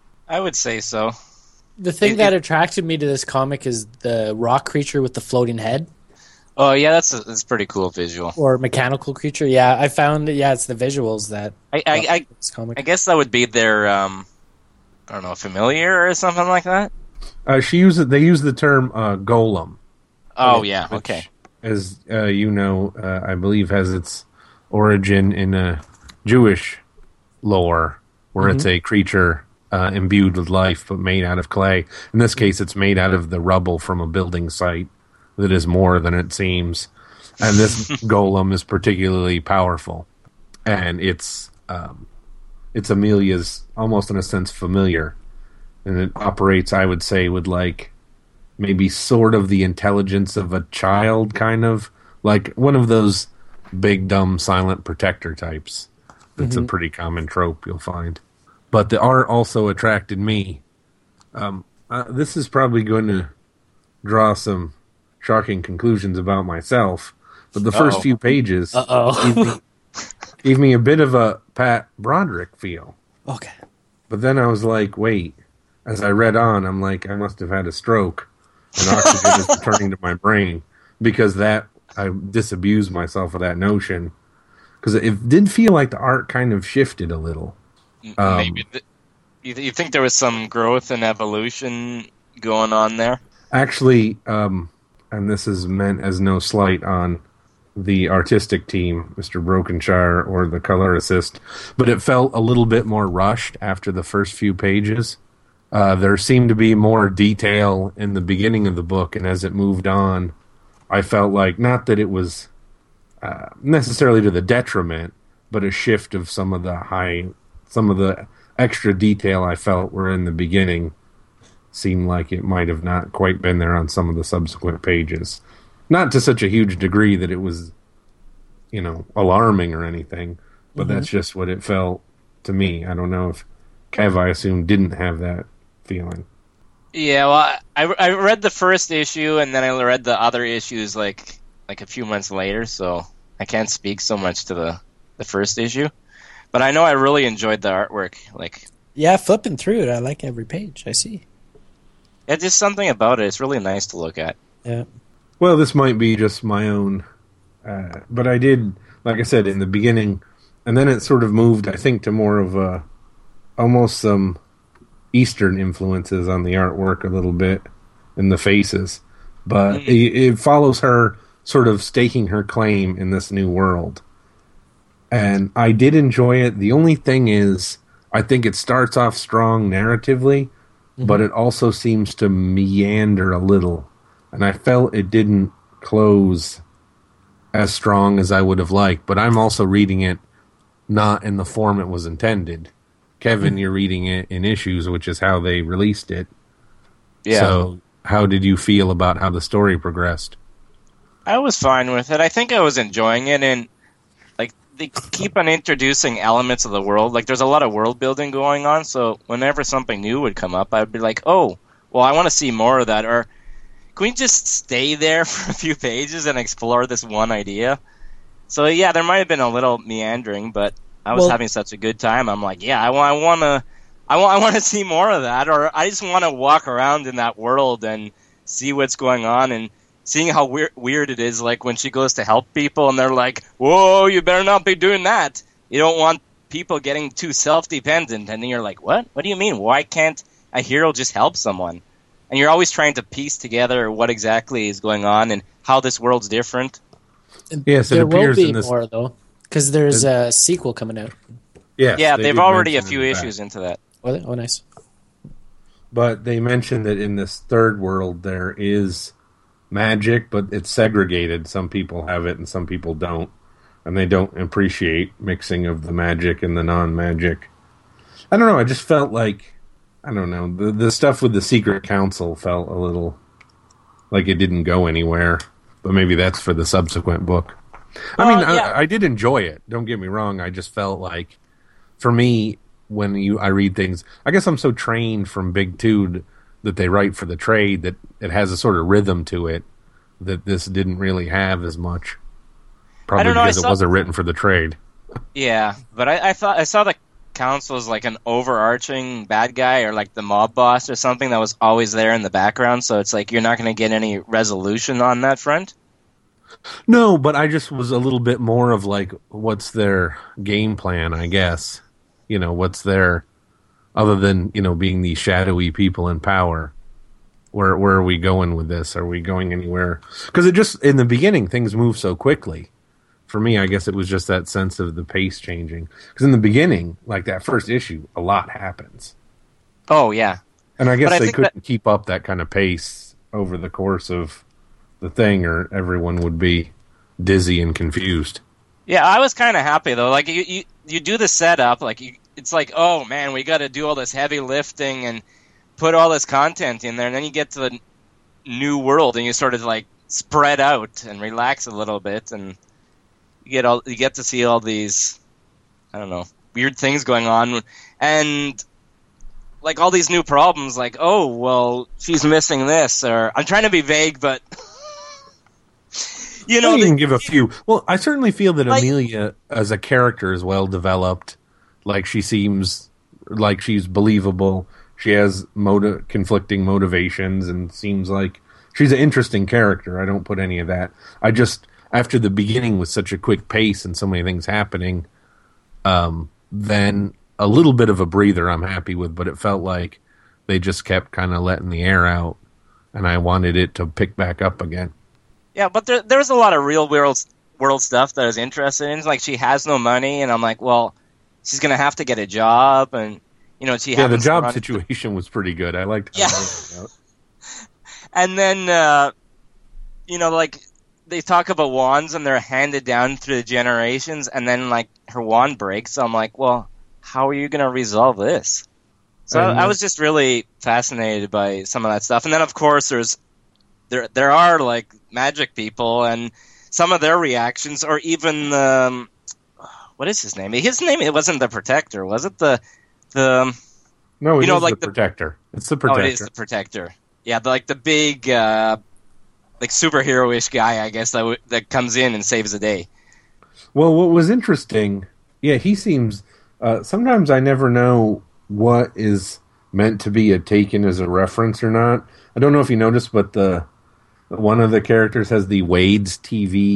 [SPEAKER 3] I would say so.
[SPEAKER 5] The thing
[SPEAKER 3] It-
[SPEAKER 5] that
[SPEAKER 3] it-
[SPEAKER 5] attracted me to this comic is the rock creature with the floating head,
[SPEAKER 3] Oh, yeah, that's a, that's a pretty cool visual.
[SPEAKER 5] or mechanical creature. Yeah, I found, yeah, it's the visuals that
[SPEAKER 3] I, I, I,
[SPEAKER 5] this comic.
[SPEAKER 3] I guess that would be their, um, I don't know, familiar or something like that?
[SPEAKER 4] Uh, she uses they use the term uh, golem.
[SPEAKER 3] Oh, yeah,
[SPEAKER 4] which,
[SPEAKER 3] okay.
[SPEAKER 4] as uh, you know, uh, I believe has its origin in a Jewish lore, where it's a creature uh, imbued with life but made out of clay. In this case, it's made out of the rubble from a building site that is more than it seems. And this golem is particularly powerful, and it's um, it's Amelia's almost in a sense familiar, and it operates, I would say, with like maybe sort of the intelligence of a child, kind of like one of those big dumb silent protector types. That's a pretty common trope you'll find. But the art also attracted me. Um, uh, this is probably going to draw some shocking conclusions about myself, but the first
[SPEAKER 3] Uh-oh.
[SPEAKER 4] few pages
[SPEAKER 5] Uh-oh.
[SPEAKER 4] gave, me, gave me a bit of a Pat Broderick feel.
[SPEAKER 5] Okay.
[SPEAKER 4] But then I was like, wait. As I read on, I'm like, I must have had a stroke, and oxygen is returning to my brain, because that I disabused myself of that notion. Because it did feel like the art kind of shifted a little. Um,
[SPEAKER 3] Maybe. Th- you, th- you think there was some growth and evolution going on there?
[SPEAKER 4] Actually, um, and this is meant as no slight on the artistic team, Mister Brokenshire, or the color assist, but it felt a little bit more rushed after the first few pages. Uh, there seemed to be more detail in the beginning of the book, and as it moved on, I felt like, not that it was uh, necessarily to the detriment, but a shift of some of the high, some of the extra detail I felt were in the beginning seemed like it might have not quite been there on some of the subsequent pages. Not to such a huge degree that it was, you know, alarming or anything, but
[SPEAKER 5] Mm-hmm.
[SPEAKER 4] that's just what it felt to me. I don't know if Kev, I assume, didn't have that feeling.
[SPEAKER 3] Yeah, well, I, I read the first issue, and then I read the other issues like like a few months later, so I can't speak so much to the, the first issue. But I know I really enjoyed the artwork. Like,
[SPEAKER 5] Yeah, flipping through it, I like every page I see.
[SPEAKER 3] it's just something about it. It's really nice to look at.
[SPEAKER 5] Yeah.
[SPEAKER 4] Well, this might be just my own, uh, but I did, like I said, in the beginning, and then it sort of moved, I think, to more of a almost some Eastern influences on the artwork a little bit in the faces, but
[SPEAKER 3] Mm.
[SPEAKER 4] it, it follows her sort of staking her claim in this new world. And I did enjoy it. The only thing is, I think it starts off strong narratively, mm-hmm. but it also seems to meander a little. And I felt it didn't close as strong as I would have liked. But I'm also reading it not in the form it was intended. Kevin, mm-hmm. you're reading it in issues, which is how they released it.
[SPEAKER 3] Yeah.
[SPEAKER 4] So how did you feel about how the story progressed?
[SPEAKER 3] I was fine with it. I think I was enjoying it, and like they keep on introducing elements of the world. Like there's a lot of world building going on, so whenever something new would come up, I'd be like, "Oh, well, I want to see more of that." Or can we just stay there for a few pages and explore this one idea? So yeah, there might have been a little meandering, but I was
[SPEAKER 5] well,
[SPEAKER 3] having such a good time. I'm like, yeah, I, I want to, I want, I want to see more of that, or I just want to walk around in that world and see what's going on and seeing how weird weird it is. Like when she goes to help people and they're like, "Whoa, you better not be doing that. You don't want people getting too self-dependent." And then you're like, "What? What do you mean? Why can't a hero just help someone?" And you're always trying to piece together what exactly is going on and how this world's different.
[SPEAKER 4] Yes, it
[SPEAKER 5] there
[SPEAKER 4] appears
[SPEAKER 5] will be
[SPEAKER 4] in this...
[SPEAKER 5] more though, because there's a sequel coming out.
[SPEAKER 4] Yes,
[SPEAKER 3] yeah,
[SPEAKER 4] they
[SPEAKER 3] they've
[SPEAKER 4] did
[SPEAKER 3] already a
[SPEAKER 4] mention
[SPEAKER 3] few
[SPEAKER 4] that.
[SPEAKER 3] issues into that.
[SPEAKER 5] Oh, they- oh, nice.
[SPEAKER 4] But they mentioned that in this third world there is magic, but it's segregated. Some people have it and some people don't. And they don't appreciate mixing of the magic and the non-magic. I don't know, I just felt like, I don't know, the, the stuff with the Secret Council felt a little like it didn't go anywhere. But maybe that's for the subsequent book. I
[SPEAKER 3] Uh,
[SPEAKER 4] mean,
[SPEAKER 3] yeah.
[SPEAKER 4] I, I did enjoy it. Don't get me wrong. I just felt like, for me, when you I read things, I guess I'm so trained from Big Two that they write for the trade that it has a sort of rhythm to it that this didn't really have as much. Probably
[SPEAKER 3] don't know, I
[SPEAKER 4] because
[SPEAKER 3] saw-
[SPEAKER 4] it wasn't written for the trade.
[SPEAKER 3] Yeah, but I, I thought I saw the council as like an overarching bad guy or like the mob boss or something that was always there in the background. So it's like you're not going to get any resolution on that front.
[SPEAKER 4] No, but I just was a little bit more of like, what's their game plan, I guess. You know, what's their, other than, you know, being these shadowy people in power. Where where are we going with this? Are we going anywhere? Because it just, in the beginning, things move so quickly. For me, I guess it was just that sense of the pace changing. Because in the beginning, like that first issue, a lot happens.
[SPEAKER 3] Oh, yeah.
[SPEAKER 4] And I guess
[SPEAKER 3] But I
[SPEAKER 4] they
[SPEAKER 3] think
[SPEAKER 4] couldn't
[SPEAKER 3] that-
[SPEAKER 4] keep up that kind of pace over the course of the thing, or everyone would be dizzy and confused.
[SPEAKER 3] Yeah, I was kind of happy, though. Like, you, you, you do the setup, like, you, it's like, oh, man, we got to do all this heavy lifting and put all this content in there, and then you get to the new world, and you sort of, like, spread out and relax a little bit, and you get all you get to see all these, I don't know, weird things going on, and like all these new problems. Like, oh, well, she's missing this, or I'm trying to be vague, but you know,
[SPEAKER 4] You
[SPEAKER 3] the-
[SPEAKER 4] can give a few. Well, I certainly feel that
[SPEAKER 3] Like-
[SPEAKER 4] Amelia, as a character, is well developed. Like she seems like she's believable. She has motive, conflicting motivations, and seems like she's an interesting character. I don't put any of that. I just, after the beginning with such a quick pace and so many things happening, um, then a little bit of a breather I'm happy with, but it felt like they just kept kind of letting the air out, and I wanted it to pick back up again.
[SPEAKER 3] yeah, but there there's a lot of real world world stuff that I was interested in. Like, she has no money, and I'm like, well, she's gonna have to get a job, and you know, she
[SPEAKER 4] Yeah, the
[SPEAKER 3] happens to
[SPEAKER 4] job
[SPEAKER 3] run-
[SPEAKER 4] situation was pretty good. I liked how
[SPEAKER 3] Yeah.
[SPEAKER 4] it worked out.
[SPEAKER 3] And then, uh, you know, like, they talk about wands and they're handed down through the generations, and then, like, her wand breaks. So I'm like, well, how are you going to resolve this? So
[SPEAKER 4] And-
[SPEAKER 3] I, I was just really fascinated by some of that stuff. And then, of course, there's there there are, like, magic people, and some of their reactions, or even, um, what is his name? His name, it wasn't the Protector, was it? The, the
[SPEAKER 4] No, it
[SPEAKER 3] You know,
[SPEAKER 4] is
[SPEAKER 3] like
[SPEAKER 4] the
[SPEAKER 3] the-
[SPEAKER 4] Protector. It's the
[SPEAKER 3] oh,
[SPEAKER 4] Protector.
[SPEAKER 3] it is the Protector. Yeah, the, like the big, uh, like superhero-ish guy, I guess, that w- that comes in and saves the day.
[SPEAKER 4] Well, what was interesting, yeah, he seems. Uh, sometimes I never know what is meant to be a taken as a reference or not. I don't know if you noticed, but the one of the characters has the Wade's T V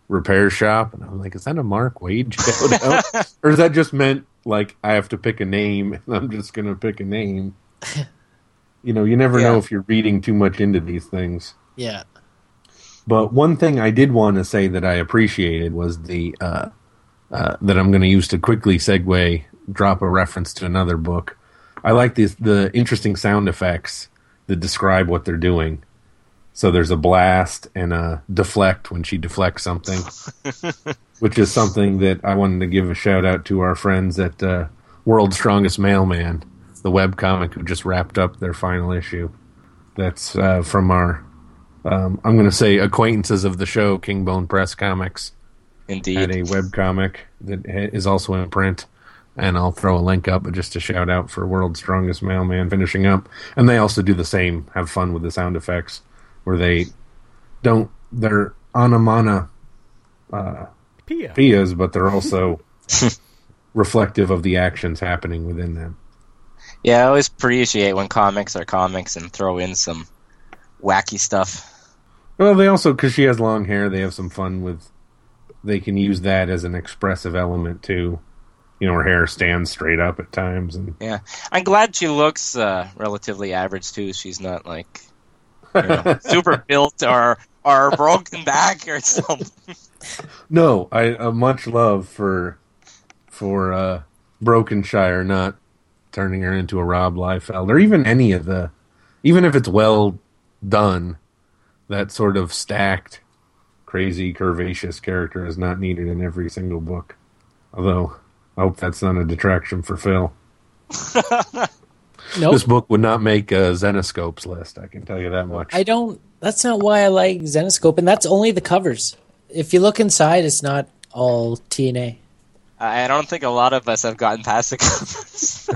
[SPEAKER 4] repair shop, and I'm like, is that a Mark Waid shout out? Or is that just meant like I have to pick a name and I'm just going to pick a name? You know, you never
[SPEAKER 3] Yeah.
[SPEAKER 4] know if you're reading too much into these things.
[SPEAKER 5] Yeah.
[SPEAKER 4] But one thing I did want to say that I appreciated was the uh, uh, that I'm going to use to quickly segue, drop a reference to another book. I like this, the interesting sound effects that describe what they're doing. So there's a blast and a deflect when she deflects something, which is something that I wanted to give a shout out to our friends at uh, World's Strongest Mailman, the webcomic who just wrapped up their final issue. That's uh, from our, um, I'm going to say, acquaintances of the show, Kingbone Press Comics.
[SPEAKER 3] Indeed.
[SPEAKER 4] Had a webcomic that ha- is also in print. And I'll throw a link up just to shout out for World's Strongest Mailman finishing up. And they also do the same, have fun with the sound effects, where they don't, they're anamana uh,
[SPEAKER 2] Pia.
[SPEAKER 4] pias, but they're also reflective of the actions happening within them.
[SPEAKER 3] Yeah, I always appreciate when comics are comics and throw in some wacky stuff.
[SPEAKER 4] Well, they also, because she has long hair, they have some fun with, they can use that as an expressive element too. You know, her hair stands straight up at times. And
[SPEAKER 3] Yeah, I'm glad she looks uh, relatively average too. She's not like you know, super built or or broken back or something.
[SPEAKER 4] no, I uh, much love for for uh, Brokenshire not turning her into a Rob Liefeld, or even any of the, even if it's well done, that sort of stacked, crazy, curvaceous character is not needed in every single book. Although, I hope that's not a detraction for Phil.
[SPEAKER 5] Nope.
[SPEAKER 4] This book would not make a Zenoscope's list, I can tell you that much.
[SPEAKER 5] I don't. That's not why I like Zenoscope, and that's only the covers. If you look inside, it's not all T N A.
[SPEAKER 3] I don't think a lot of us have gotten past the covers.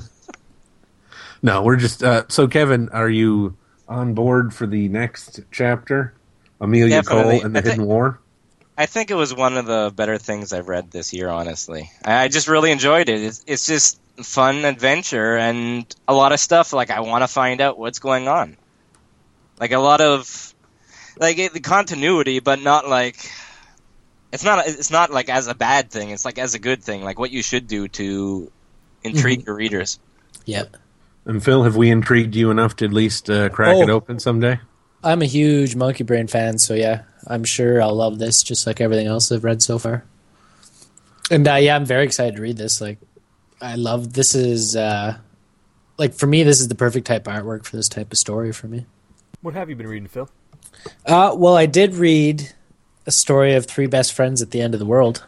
[SPEAKER 4] No, we're just... Uh, so, Kevin, are you on board for the next chapter? Amelia
[SPEAKER 3] Definitely.
[SPEAKER 4] Cole and the
[SPEAKER 3] I thi-
[SPEAKER 4] Hidden War?
[SPEAKER 3] I think it was one of the better things I've read this year, honestly. I I just really enjoyed it. It's, it's just fun adventure and a lot of stuff, like, I want to find out what's going on. Like, a lot of, like, it, the continuity, but not, like, it's not, it's not, like, as a bad thing. It's, like, as a good thing, like, what you should do to intrigue your readers.
[SPEAKER 5] Yeah.
[SPEAKER 4] And Phil, have we intrigued you enough to at least uh, crack
[SPEAKER 5] Oh.
[SPEAKER 4] it open someday?
[SPEAKER 5] I'm a huge Monkey Brain fan, so yeah, I'm sure I'll love this just like everything else I've read so far. And uh, yeah, I'm very excited to read this. Like, I love this is uh, like for me, this is the perfect type of artwork for this type of story for me.
[SPEAKER 2] What have you been reading, Phil?
[SPEAKER 5] Uh, well, I did read a story of three best friends at the end of the world.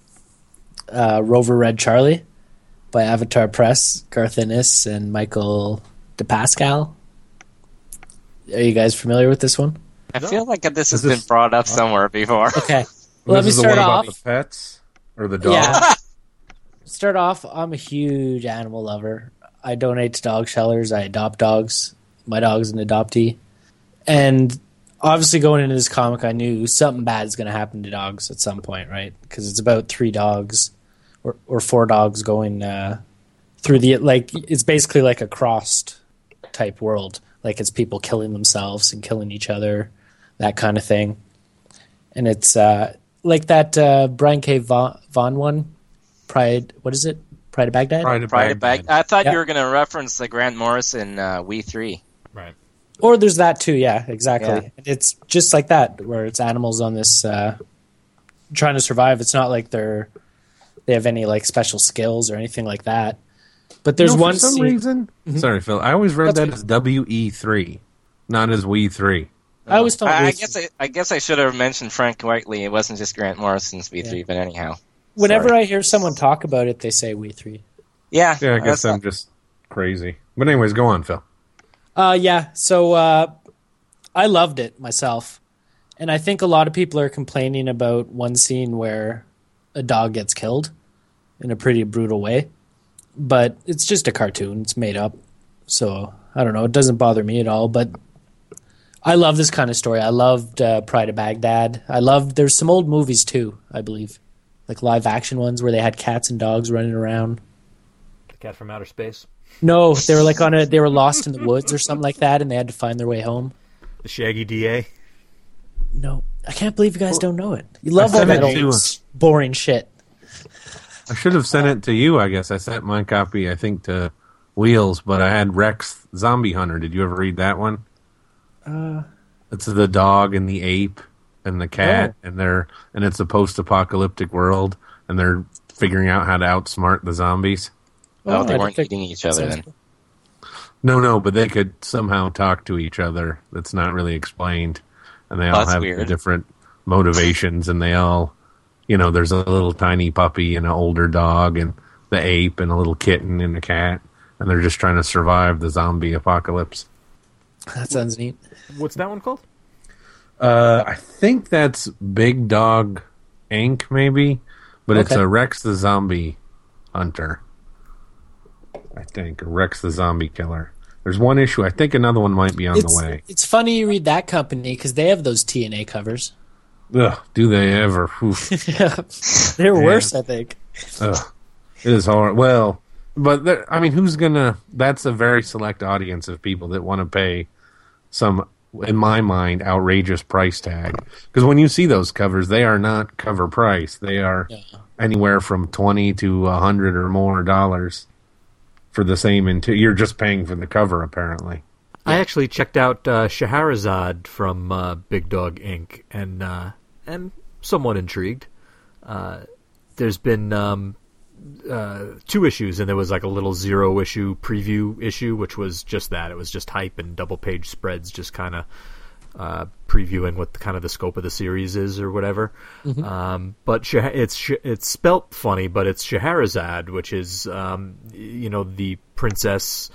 [SPEAKER 5] Uh, Rover Red Charlie by Avatar Press, Garth Ennis and Michael DePascal. Are you guys familiar with this one?
[SPEAKER 3] I feel like this has
[SPEAKER 4] Is this-
[SPEAKER 3] been brought up somewhere before.
[SPEAKER 5] Okay.
[SPEAKER 4] Well,
[SPEAKER 5] Let me
[SPEAKER 4] this is the
[SPEAKER 5] start
[SPEAKER 4] one
[SPEAKER 5] off.
[SPEAKER 4] about the pets? Or the dogs?
[SPEAKER 5] Yeah. Start off, I'm a huge animal lover. I donate to dog shelters. I adopt dogs. My dog's an adoptee. And obviously going into this comic, I knew something bad is going to happen to dogs at some point, right? Because it's about three dogs or, or four dogs going uh, through the, like, it's basically like a crossed type world. Like it's people killing themselves and killing each other, that kind of thing. And it's uh, like that uh, Brian K. Vaughan, Vaughan one, Pride, what is it? Pride of Baghdad?
[SPEAKER 4] Pride of
[SPEAKER 3] Pride of Bag-
[SPEAKER 4] Baghdad.
[SPEAKER 3] I thought
[SPEAKER 5] Yeah.
[SPEAKER 3] you were going to reference the Grant Morrison uh, We Three.
[SPEAKER 2] Right.
[SPEAKER 5] Or there's that too, yeah, exactly.
[SPEAKER 3] Yeah.
[SPEAKER 5] It's just like that, where it's animals on this uh, trying to survive. It's not like they're they have any like special skills or anything like that. But there's
[SPEAKER 4] No,
[SPEAKER 5] one
[SPEAKER 4] for some
[SPEAKER 5] scene.
[SPEAKER 4] reason. Sorry, Phil. I always read
[SPEAKER 5] That's
[SPEAKER 4] that
[SPEAKER 5] okay.
[SPEAKER 4] as W E three, not as We three.
[SPEAKER 5] I always thought
[SPEAKER 3] I, I
[SPEAKER 5] we-
[SPEAKER 3] guess I, I guess I should have mentioned Frank Whiteley. It wasn't just Grant Morrison's V three,
[SPEAKER 5] Yeah.
[SPEAKER 3] but anyhow.
[SPEAKER 5] whenever
[SPEAKER 3] Sorry.
[SPEAKER 5] I hear someone talk about it, they say we three.
[SPEAKER 3] Yeah,
[SPEAKER 4] Yeah, I guess
[SPEAKER 3] that's
[SPEAKER 4] I'm just crazy. But anyways, go on, Phil.
[SPEAKER 5] Uh, yeah. So uh, I loved it myself, and I think a lot of people are complaining about one scene where a dog gets killed in a pretty brutal way, but it's just a cartoon. It's made up, so I don't know. It doesn't bother me at all. But I love this kind of story. I loved uh, Pride of Baghdad. I loved. There's some old movies too, I believe, like live action ones where they had cats and dogs running around.
[SPEAKER 2] The Cat from Outer Space.
[SPEAKER 5] No, they were like on a. They were lost in the woods or something like that, and they had to find their way home.
[SPEAKER 2] The Shaggy D A.
[SPEAKER 5] No, I can't believe you guys don't know it. You love
[SPEAKER 4] I
[SPEAKER 5] all
[SPEAKER 4] sent
[SPEAKER 5] that
[SPEAKER 4] it
[SPEAKER 5] old
[SPEAKER 4] to-
[SPEAKER 5] boring shit.
[SPEAKER 4] I should have sent it to you, I guess. I sent my copy, I think, to Wheels, but I had Rex Zombie Hunter. Did you ever read that one?
[SPEAKER 5] Uh,
[SPEAKER 4] It's the dog and the ape and the cat,
[SPEAKER 5] Oh.
[SPEAKER 4] and they're and it's a post-apocalyptic world, and they're figuring out how to outsmart the zombies.
[SPEAKER 3] Oh, they
[SPEAKER 5] I
[SPEAKER 3] weren't
[SPEAKER 5] think-
[SPEAKER 3] eating each other then.
[SPEAKER 4] No, no, but they could somehow talk to each other. That's not really explained, and they
[SPEAKER 3] Oh,
[SPEAKER 4] all
[SPEAKER 3] that's
[SPEAKER 4] have
[SPEAKER 3] weird.
[SPEAKER 4] different motivations, and they all, you know, there's a little tiny puppy and an older dog, and the ape, and a little kitten and a cat, and they're just trying to survive the zombie apocalypse.
[SPEAKER 5] That sounds neat.
[SPEAKER 2] What's that one called?
[SPEAKER 4] Uh, I think that's Big Dog Incorporated, maybe, but it's
[SPEAKER 5] Okay.
[SPEAKER 4] a Rex the Zombie Hunter. I think, or Rex the Zombie Killer. There's one issue. I think another one might be on
[SPEAKER 5] It's,
[SPEAKER 4] the way.
[SPEAKER 5] it's funny you read that company because they have those T N A covers.
[SPEAKER 4] Ugh, do they ever? Oof.
[SPEAKER 5] They're
[SPEAKER 4] Yeah.
[SPEAKER 5] worse, I think.
[SPEAKER 4] Ugh, it is hard. Well, but there, I mean, who's gonna? That's a very select audience of people that want to pay some, in my mind, outrageous price tag. Because when you see those covers, they are not cover price. They are
[SPEAKER 5] Yeah.
[SPEAKER 4] anywhere from twenty to a hundred or more dollars for the same. Into you're just paying for the cover, apparently.
[SPEAKER 2] I actually checked out uh, Scheherazade from uh, Big Dog Incorporated and uh, am somewhat intrigued. Uh, there's been um, uh, two issues, and there was like a little zero issue preview issue, which was just that. It was just hype and double page spreads, just kind of uh, previewing what the, kind of the scope of the series is or whatever. Um, but Shah- it's Sh- it's spelt funny, but it's Scheherazade, which is um, you know the princess.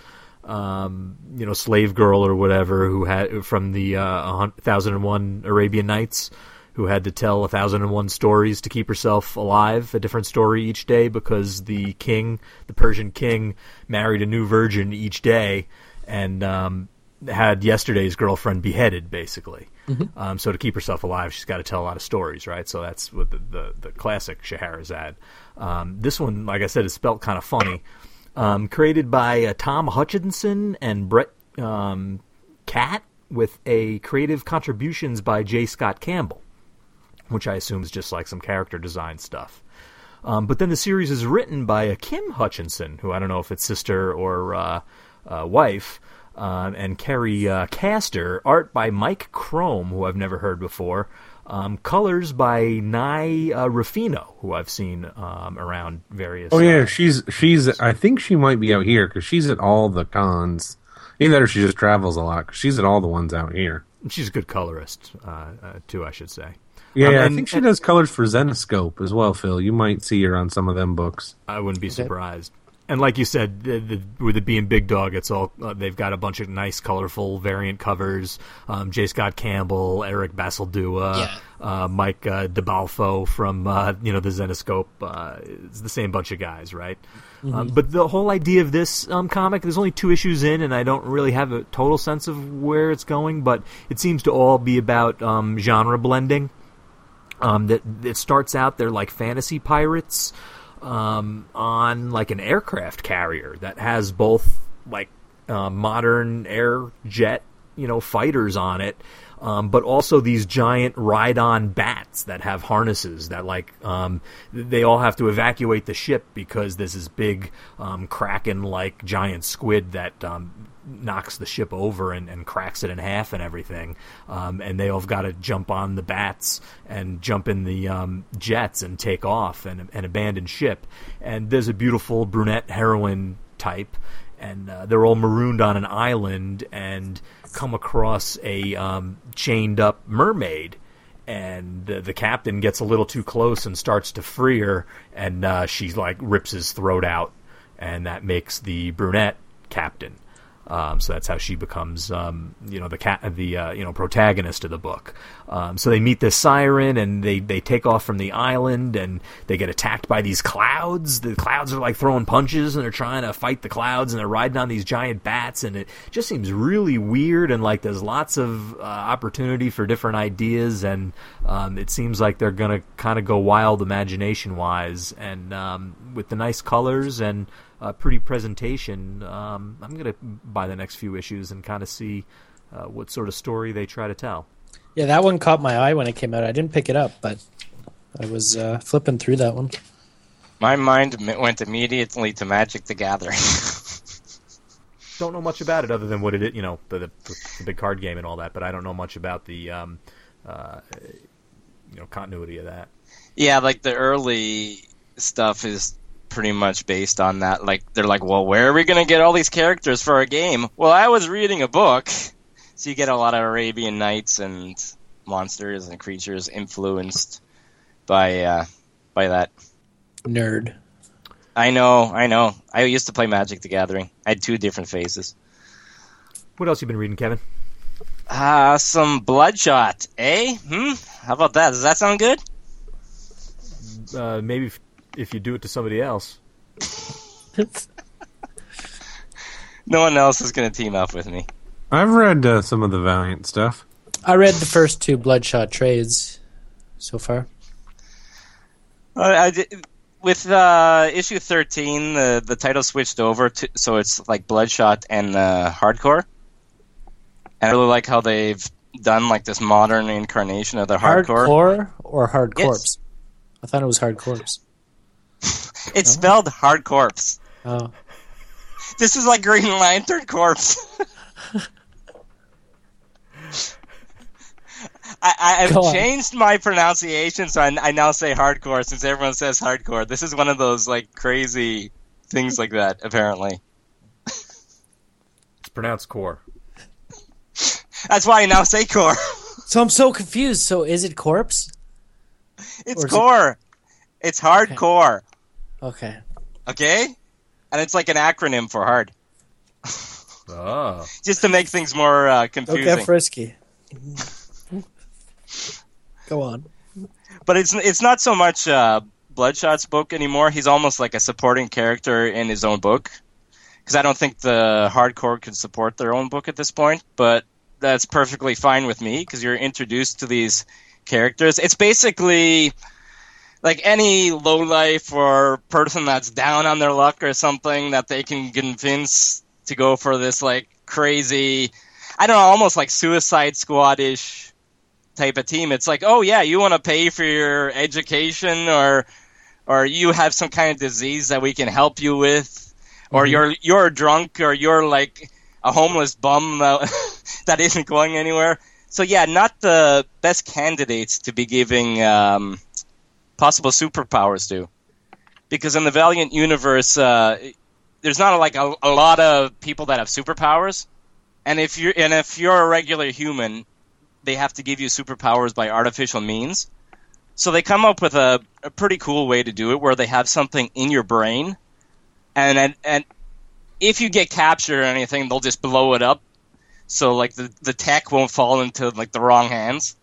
[SPEAKER 2] Um, you know, slave girl or whatever who had from the uh, one thousand and one Arabian Nights, who had to tell one thousand and one stories to keep herself alive, a different story each day, because the king, the Persian king, married a new virgin each day and um, had yesterday's girlfriend beheaded, basically. Um, so to keep herself alive, she's got to tell a lot of stories, right? So that's what the, the, the classic Scheherazade. Um, this one, like I said, is spelt kind of funny. Um, created by uh, Tom Hutchinson and Brett um, Catt, with a creative contributions by J. Scott Campbell, which I assume is just like some character design stuff. Um, but then the series is written by uh, Kim Hutchinson, who I don't know if it's sister or uh, uh, wife, um, and Kerry uh, Castor. Art by Mike Crome, who I've never heard before. Um, colors by Nye uh, Ruffino, who I've seen um, around various.
[SPEAKER 4] Oh yeah,
[SPEAKER 2] uh,
[SPEAKER 4] she's she's. I think she might be out here because she's at all the cons. Either that or she just travels a lot because she's at all the ones out here.
[SPEAKER 2] she's a good colorist uh, uh, too, I should say.
[SPEAKER 4] Yeah,
[SPEAKER 2] Um,
[SPEAKER 4] I
[SPEAKER 2] and-
[SPEAKER 4] think she
[SPEAKER 2] and-
[SPEAKER 4] does colors for Zenoscope as well, Phil. You might see her on some of them books.
[SPEAKER 2] I wouldn't be surprised. And like you said, the, the, with it being Big Dog, it's all uh, they've got a bunch of nice, colorful variant covers. Um, J. Scott Campbell, Eric Basildua,
[SPEAKER 5] Yeah.
[SPEAKER 2] uh, Mike uh, DeBalfo from uh, you know the Zenoscope. Uh, it's the same bunch of guys, right? Um, but the whole idea of this um, comic, there's only two issues in, and I don't really have a total sense of where it's going. But it seems to all be about um, genre blending. Um, that it starts out they're like fantasy pirates. Um, on like an aircraft carrier that has both like uh, modern air jet, you know, fighters on it, um, but also these giant ride-on bats that have harnesses that like um, they all have to evacuate the ship because there's this big um, kraken-like giant squid that um, knocks the ship over and, and cracks it in half and everything. Um, and they all got to jump on the bats and jump in the um, jets and take off and, and abandon ship. And there's a beautiful brunette heroine type, and uh, they're all marooned on an island and come across a um, chained up mermaid. And the, the captain gets a little too close and starts to free her, and uh, she like rips his throat out, and that makes the brunette captain. Um, so that's how she becomes, um, you know, the cat, the uh, you know, protagonist of the book. Um, so they meet this siren, and they, they take off from the island, and they get attacked by these clouds. The clouds are like throwing punches, and they're trying to fight the clouds, and they're riding on these giant bats, and it just seems really weird. And like there's lots of uh, opportunity for different ideas, and um, it seems like they're gonna kind of go wild imagination wise, and um, with the nice colors and Uh, pretty presentation. Um, I'm going to buy the next few issues and kind of see uh, what sort of story they try to tell.
[SPEAKER 5] Yeah, that one caught my eye when it came out. I didn't pick it up, but I was uh, flipping through that one.
[SPEAKER 3] My mind went immediately to Magic the Gathering.
[SPEAKER 2] Don't know much about it other than what it is, you know, the, the, the big card game and all that, but I don't know much about the, um, uh, you know, continuity of that.
[SPEAKER 3] Yeah, like the early stuff is pretty much based on that. Like, they're like, well, where are we going to get all these characters for a game? Well, I was reading a book. So you get a lot of Arabian Nights and monsters and creatures influenced by uh, by that.
[SPEAKER 5] Nerd.
[SPEAKER 3] I know, I know. I used to play Magic the Gathering. I had two different phases.
[SPEAKER 2] What else you been reading, Kevin?
[SPEAKER 3] Ah, uh, some Bloodshot, eh? Hmm? How about that? Does that sound good?
[SPEAKER 2] Uh, maybe if, if you do it to somebody else.
[SPEAKER 3] No one else is going to team up with me.
[SPEAKER 4] I've read uh, some of the Valiant stuff.
[SPEAKER 5] I read the first two Bloodshot trades so far.
[SPEAKER 3] Uh, I did, with uh, issue thirteen, the the title switched over to so it's like Bloodshot and uh, Hardcore. And I really like how they've done like this modern incarnation of the Hardcore.
[SPEAKER 5] Hardcore or Hard
[SPEAKER 3] Yes.
[SPEAKER 5] Corpse? I thought it was Hard Corpse.
[SPEAKER 3] It's spelled Hard Corpse.
[SPEAKER 5] Oh.
[SPEAKER 3] This is like Green Lantern Corpse. I,
[SPEAKER 5] Go
[SPEAKER 3] I've
[SPEAKER 5] on.
[SPEAKER 3] changed my pronunciation, so I, I now say hardcore since everyone says hardcore. This is one of those like crazy things like that, apparently.
[SPEAKER 2] It's pronounced core.
[SPEAKER 3] That's why I now say core.
[SPEAKER 5] So I'm so confused. So is it Corpse?
[SPEAKER 3] It's
[SPEAKER 5] Or is it-
[SPEAKER 3] core. It's hardcore.
[SPEAKER 5] Okay.
[SPEAKER 3] Okay? And it's like an acronym for hard.
[SPEAKER 2] Oh.
[SPEAKER 3] Just to make things more uh,
[SPEAKER 5] Don't
[SPEAKER 3] confusing.
[SPEAKER 5] get frisky. Go on.
[SPEAKER 3] But it's it's not so much uh, Bloodshot's book anymore. He's almost like a supporting character in his own book. Because I don't think the hardcore could support their own book at this point. But that's perfectly fine with me because you're introduced to these characters. It's basically like any lowlife or person that's down on their luck or something that they can convince to go for this like crazy, I don't know, almost like Suicide Squad-ish type of team. It's like, oh yeah, you want to pay for your education, or or you have some kind of disease that we can help you with, or mm-hmm. you're you're drunk, or you're like a homeless bum that, that isn't going anywhere. So yeah, not the best candidates to be giving um, possible superpowers to, because in the Valiant universe, uh, there's not like a, a lot of people that have superpowers, and if you're and if you're a regular human, they have to give you superpowers by artificial means. So they come up with a, a pretty cool way to do it, where they have something in your brain, and and, and if you get captured or anything, they'll just blow it up. So like the, the tech won't fall into like the wrong hands.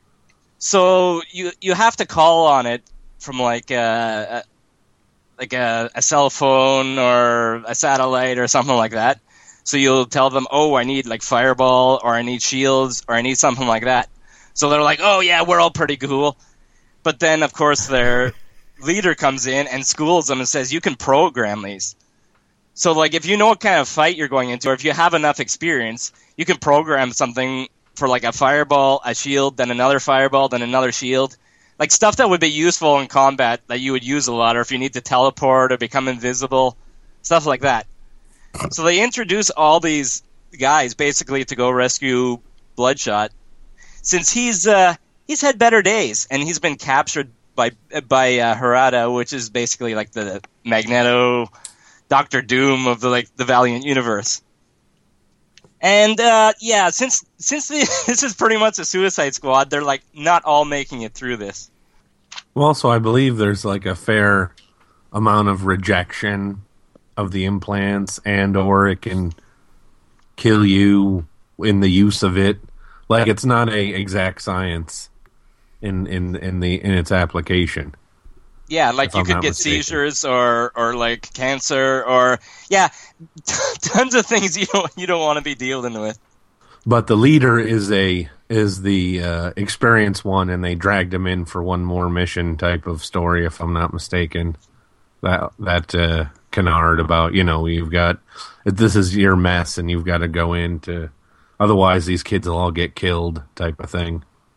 [SPEAKER 3] So you you have to call on it from like a, a like a, a cell phone or a satellite or something like that. So you'll tell them, oh, I need like fireball, or I need shields, or I need something like that. So they're like, oh yeah, we're all pretty cool. But then of course their leader comes in and schools them and says, you can program these. So like if you know what kind of fight you're going into, or if you have enough experience, you can program something for like a fireball, a shield, then another fireball, then another shield. Like stuff that would be useful in combat that you would use a lot, or if you need to teleport or become invisible, stuff like that. So they introduce all these guys basically to go rescue Bloodshot, since he's uh, he's had better days, and he's been captured by by uh, Harada, which is basically like the Magneto, Doctor Doom of the like the Valiant universe. And uh, yeah, since since the, this is pretty much a Suicide Squad, they're like not all making it through this.
[SPEAKER 4] Well, so I believe there's like a fair amount of rejection of the implants, and or it can kill you in the use of it. Like it's not a exact science in in in the in its application.
[SPEAKER 3] Yeah, like
[SPEAKER 4] if
[SPEAKER 3] you
[SPEAKER 4] I'm
[SPEAKER 3] could
[SPEAKER 4] not
[SPEAKER 3] get
[SPEAKER 4] mistaken.
[SPEAKER 3] seizures or or like cancer, or yeah, tons of things you don't you don't want to be dealing with.
[SPEAKER 4] But the leader is a is the uh, experienced one, and they dragged him in for one more mission type of story, if I'm not mistaken. That that uh, canard about, you know, you've got, this is your mess and you've got to go in to, otherwise these kids will all get killed type of thing.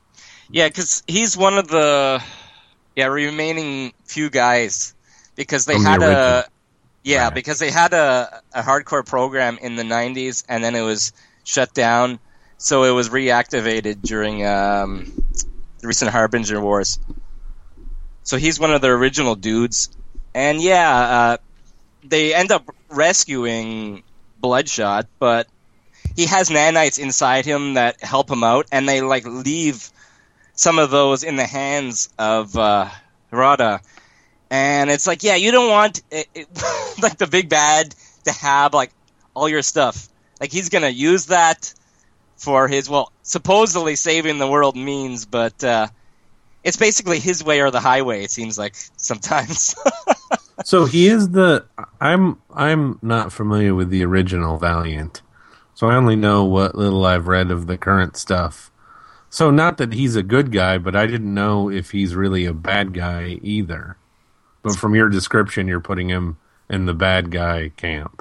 [SPEAKER 3] Yeah, because he's one of the yeah remaining few guys because they
[SPEAKER 4] From the
[SPEAKER 3] had a
[SPEAKER 4] original.
[SPEAKER 3] yeah
[SPEAKER 4] Right.
[SPEAKER 3] because they had a, a hardcore program in the nineties and then it was shut down, so it was reactivated during um, the recent Harbinger Wars. So he's one of the original dudes, and yeah, uh, they end up rescuing Bloodshot, but he has nanites inside him that help him out, and they like leave some of those in the hands of uh, Rada. And it's like, yeah, you don't want it, it, like the big bad to have like all your stuff. Like he's gonna use that for his well, supposedly saving the world means, but uh, it's basically his way or the highway. It seems like sometimes.
[SPEAKER 4] So he is the. I'm I'm not familiar with the original Valiant, so I only know what little I've read of the current stuff. So not that he's a good guy, but I didn't know if he's really a bad guy either. But from your description, you're putting him in the bad guy camp.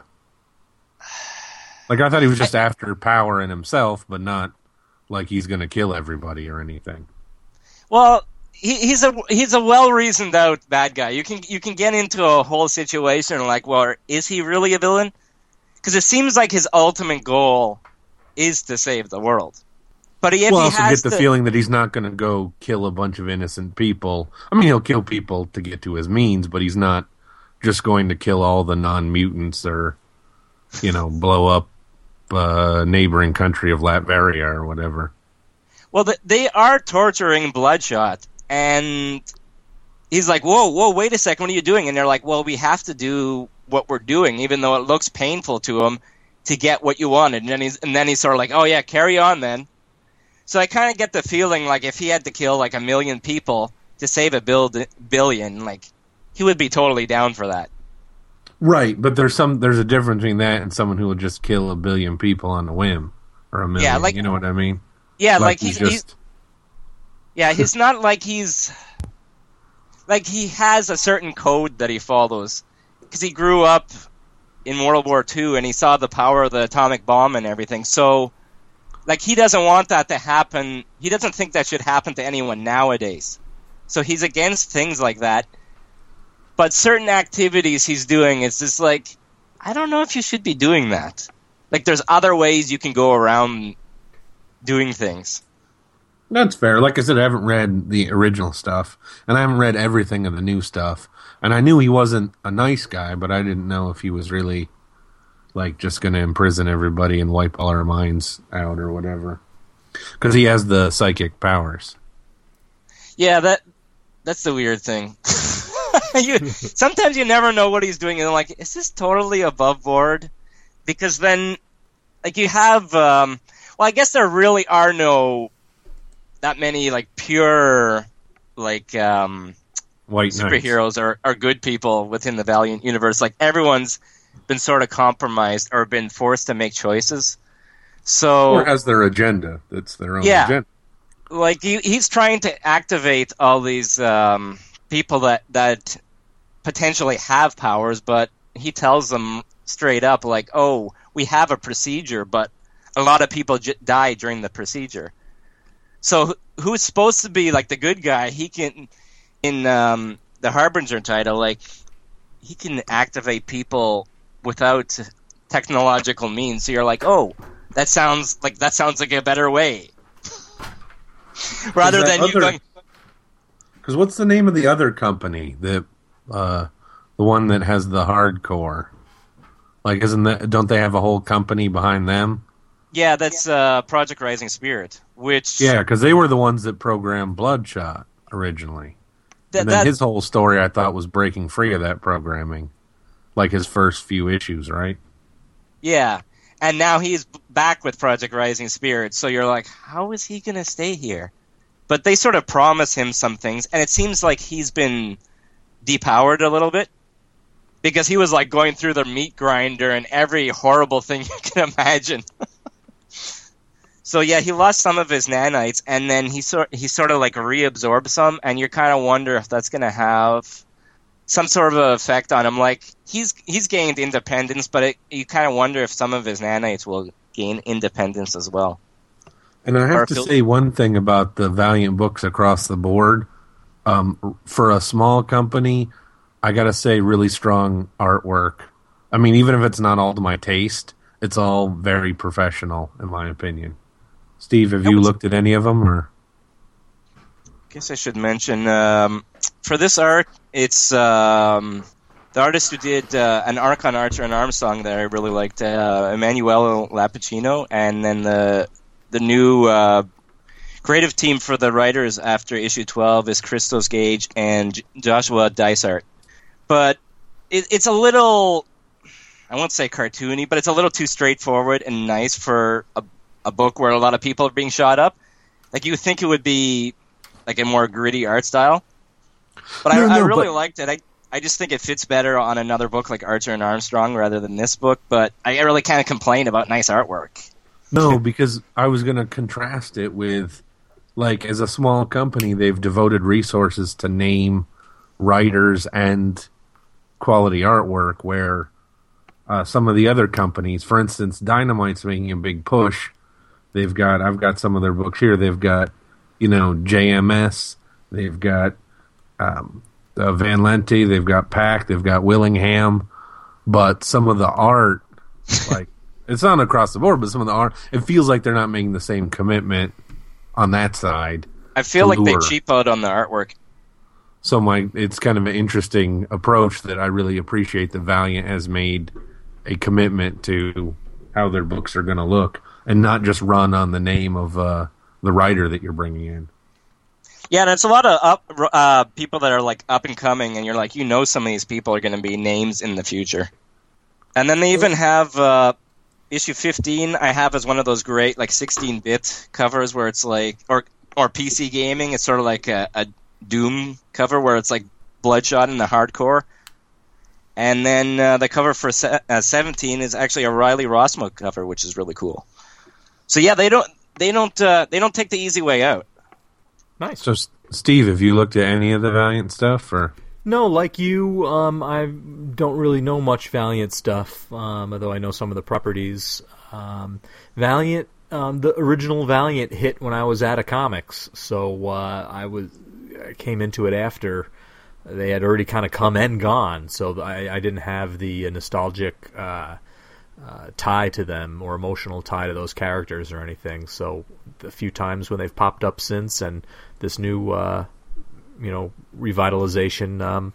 [SPEAKER 4] Like I thought he was just after power in himself, but not like he's going to kill everybody or anything.
[SPEAKER 3] Well, he, he's a he's a well reasoned out bad guy. You can you can get into a whole situation like, well, is he really a villain? Because it seems like his ultimate goal is to save the world. But he, if
[SPEAKER 4] Well, I
[SPEAKER 3] he
[SPEAKER 4] also
[SPEAKER 3] has
[SPEAKER 4] get the
[SPEAKER 3] to,
[SPEAKER 4] feeling that he's not going to go kill a bunch of innocent people. I mean, he'll kill people to get to his means, but he's not just going to kill all the non-mutants or, you know, blow up a neighboring country of Latveria or whatever.
[SPEAKER 3] well, th- they are torturing Bloodshot, and he's like, whoa, whoa, wait a second, what are you doing? And they're like, well, we have to do what we're doing, even though it looks painful to him, to get what you wanted. And then he's, and then he's sort of like, oh yeah, carry on then. So I kind of get the feeling like if he had to kill like a million people to save a build, billion, like he would be totally down for that.
[SPEAKER 4] Right, but there's some there's a difference between that and someone who will just kill a billion people on a whim or a million.
[SPEAKER 3] Yeah, like-
[SPEAKER 4] you know what I mean?
[SPEAKER 3] Yeah, like,
[SPEAKER 4] he's
[SPEAKER 3] he's, he's yeah, he's not like he's like he has a certain code that he follows because he grew up in World War Two and he saw the power of the atomic bomb and everything. So, like, he doesn't want that to happen. He doesn't think that should happen to anyone nowadays. So he's against things like that. But certain activities he's doing, it's just like, I don't know if you should be doing that. Like, there's other ways you can go around doing things.
[SPEAKER 4] That's fair. Like I said, I haven't read the original stuff, and I haven't read everything of the new stuff. And I knew he wasn't a nice guy, but I didn't know if he was really, like, just going to imprison everybody and wipe all our minds out or whatever. Because he has the psychic powers.
[SPEAKER 3] Yeah, that that's the weird thing. you, sometimes you never know what he's doing, and I'm like, is this totally above board? Because then, like, you have, um, well, I guess there really are no that many like pure like um,
[SPEAKER 4] White Knights.
[SPEAKER 3] superheroes or, or good people within the Valiant universe. Like, everyone's been sort of compromised or been forced to make choices. So,
[SPEAKER 4] Or has their agenda. That's their own
[SPEAKER 3] Yeah.
[SPEAKER 4] agenda.
[SPEAKER 3] like, he, he's trying to activate all these um, people that that potentially have powers, but he tells them straight up, like, "Oh, we have a procedure, but a lot of people j- die during the procedure." So, wh- who's supposed to be like the good guy? He can, in um, the Harbinger title, like, he can activate people without technological means. So you're like, "Oh, that sounds like that sounds like a better way." Rather
[SPEAKER 4] Is that
[SPEAKER 3] than you
[SPEAKER 4] other-
[SPEAKER 3] going,
[SPEAKER 4] Because what's the name of the other company? The uh, the one that has the hardcore. Like, isn't that? Don't they have a whole company behind them?
[SPEAKER 3] yeah, that's uh, Project Rising Spirit, which
[SPEAKER 4] Yeah, because they were the ones that programmed Bloodshot originally.
[SPEAKER 3] that,
[SPEAKER 4] And then
[SPEAKER 3] that-
[SPEAKER 4] his whole story, I thought, was breaking free of that programming. Like his first few issues, right?
[SPEAKER 3] yeah, and now he's b- back with Project Rising Spirit. So you're like, how is he going to stay here? But they sort of promise him some things, and it seems like he's been depowered a little bit because he was like going through the meat grinder and every horrible thing you can imagine. So yeah, he lost some of his nanites, and then he sort he sort of like reabsorbed some, and you kind of wonder if that's going to have some sort of effect on him. Like, he's he's gained independence, but it, you kind of wonder if some of his nanites will gain independence as well.
[SPEAKER 4] And I have
[SPEAKER 3] Our
[SPEAKER 4] to
[SPEAKER 3] fil-
[SPEAKER 4] say one thing about the Valiant books across the board. Um, for a small company, I got to say really strong artwork. I mean, even if it's not all to my taste, it's all very professional, in my opinion. Steve, have you
[SPEAKER 3] was-
[SPEAKER 4] looked at any of them? Or
[SPEAKER 3] guess I should mention um, for this art, it's um, the artist who did uh, an arc on Archer and Armstrong that I really liked, uh, Emanuele Lapicino, and then the the new uh, creative team for the writers after issue twelve is Christos Gage and J- Joshua Dysart. But it, it's a little, I won't say cartoony, but it's a little too straightforward and nice for a, a book where a lot of people are being shot up. Like, you would think it would be like a more gritty art style. But
[SPEAKER 4] No,
[SPEAKER 3] I, I
[SPEAKER 4] no,
[SPEAKER 3] really
[SPEAKER 4] but-
[SPEAKER 3] liked it. I, I just think it fits better on another book like Archer and Armstrong rather than this book. But I really can't complain about nice artwork.
[SPEAKER 4] no, because I was going to contrast it with, like, as a small company, they've devoted resources to name writers and quality artwork, where uh, some of the other companies, for instance, Dynamite's making a big push. They've got, I've got some of their books here. They've got, you know, J M S. They've got um, uh, Van Lente. They've got Pack. They've got Willingham. But some of the art, like, it's not across the board, but some of the art, it feels like they're not making the same commitment on that side.
[SPEAKER 3] I feel
[SPEAKER 4] To
[SPEAKER 3] like they
[SPEAKER 4] lure.
[SPEAKER 3] cheap out on the artwork.
[SPEAKER 4] So my, it's kind of an interesting approach that I really appreciate that Valiant has made a commitment to how their books are going to look, and not just run on the name of uh, the writer that you're bringing in.
[SPEAKER 3] Yeah, and it's a lot of up uh, people that are like up and coming, and you're like, you know, some of these people are going to be names in the future. And then they even have uh, issue fifteen. I have as one of those great like sixteen-bit covers where it's like, or or P C gaming. It's sort of like a, a Doom cover where it's like Bloodshot in the hardcore. And then uh, the cover for se- uh, seventeen is actually a Riley Rossmo cover, which is really cool. So yeah, they don't they don't uh, they don't take the easy way out.
[SPEAKER 2] Nice.
[SPEAKER 4] So, S- Steve, have you looked at any of the Valiant stuff? Or
[SPEAKER 2] No, like you, um, I don't really know much Valiant stuff, um, although I know some of the properties. Um, Valiant, um, the original Valiant hit when I was at a comics, so uh, I was I came into it after they had already kind of come and gone, so I, I didn't have the nostalgic uh, uh, tie to them or emotional tie to those characters or anything. So the few times when they've popped up since, and this new uh, you know, revitalization. Um,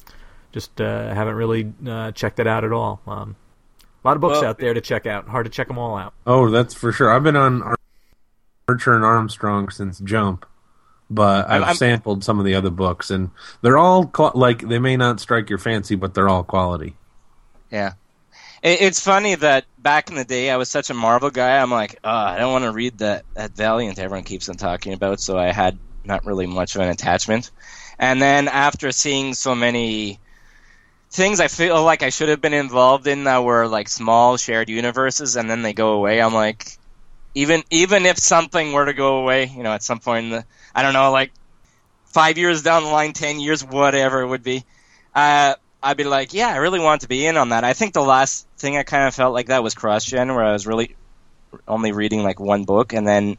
[SPEAKER 2] just uh, haven't really uh, checked it out at all. Um, a lot of books
[SPEAKER 3] Well-
[SPEAKER 2] out there to check out. Hard to check them all out.
[SPEAKER 4] oh, that's for sure. I've been on Ar- Archer and Armstrong since Jump, but I've
[SPEAKER 3] I'm- I'm-
[SPEAKER 4] sampled some of the other books, and they're all qua- like, they may not strike your fancy, but they're all quality.
[SPEAKER 3] Yeah. It, it's funny that back in the day I was such a Marvel guy. I'm like, oh, I don't want to read that, that Valiant everyone keeps on talking about, so I had not really much of an attachment. And then after seeing so many things I feel like I should have been involved in that were like small shared universes, and then they go away, I'm like, even even if something were to go away, you know, at some point in the, I don't know, like five years down the line, ten years, whatever it would be, uh, I'd be like, yeah, I really want to be in on that. I think the last thing I kind of felt like that was CrossGen, where I was really only reading like one book, and then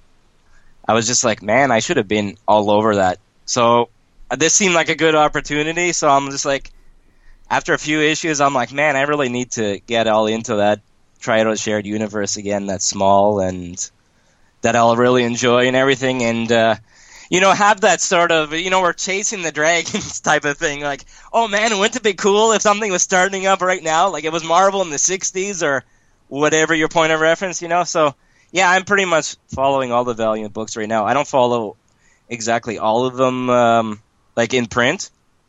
[SPEAKER 3] I was just like, man, I should have been all over that. So uh, this seemed like a good opportunity, so I'm just like, after a few issues, I'm like, man, I really need to get all into that, try out a shared universe again that's small and that I'll really enjoy and everything, and uh, you know, have that sort of, you know, we're chasing the dragons type of thing. Like, oh man, wouldn't it be cool if something was starting up right now, like it was Marvel in the sixties or whatever your point of reference, you know? So yeah, I'm pretty much following all the Valiant books right now. I don't follow exactly all of them, um, like in print,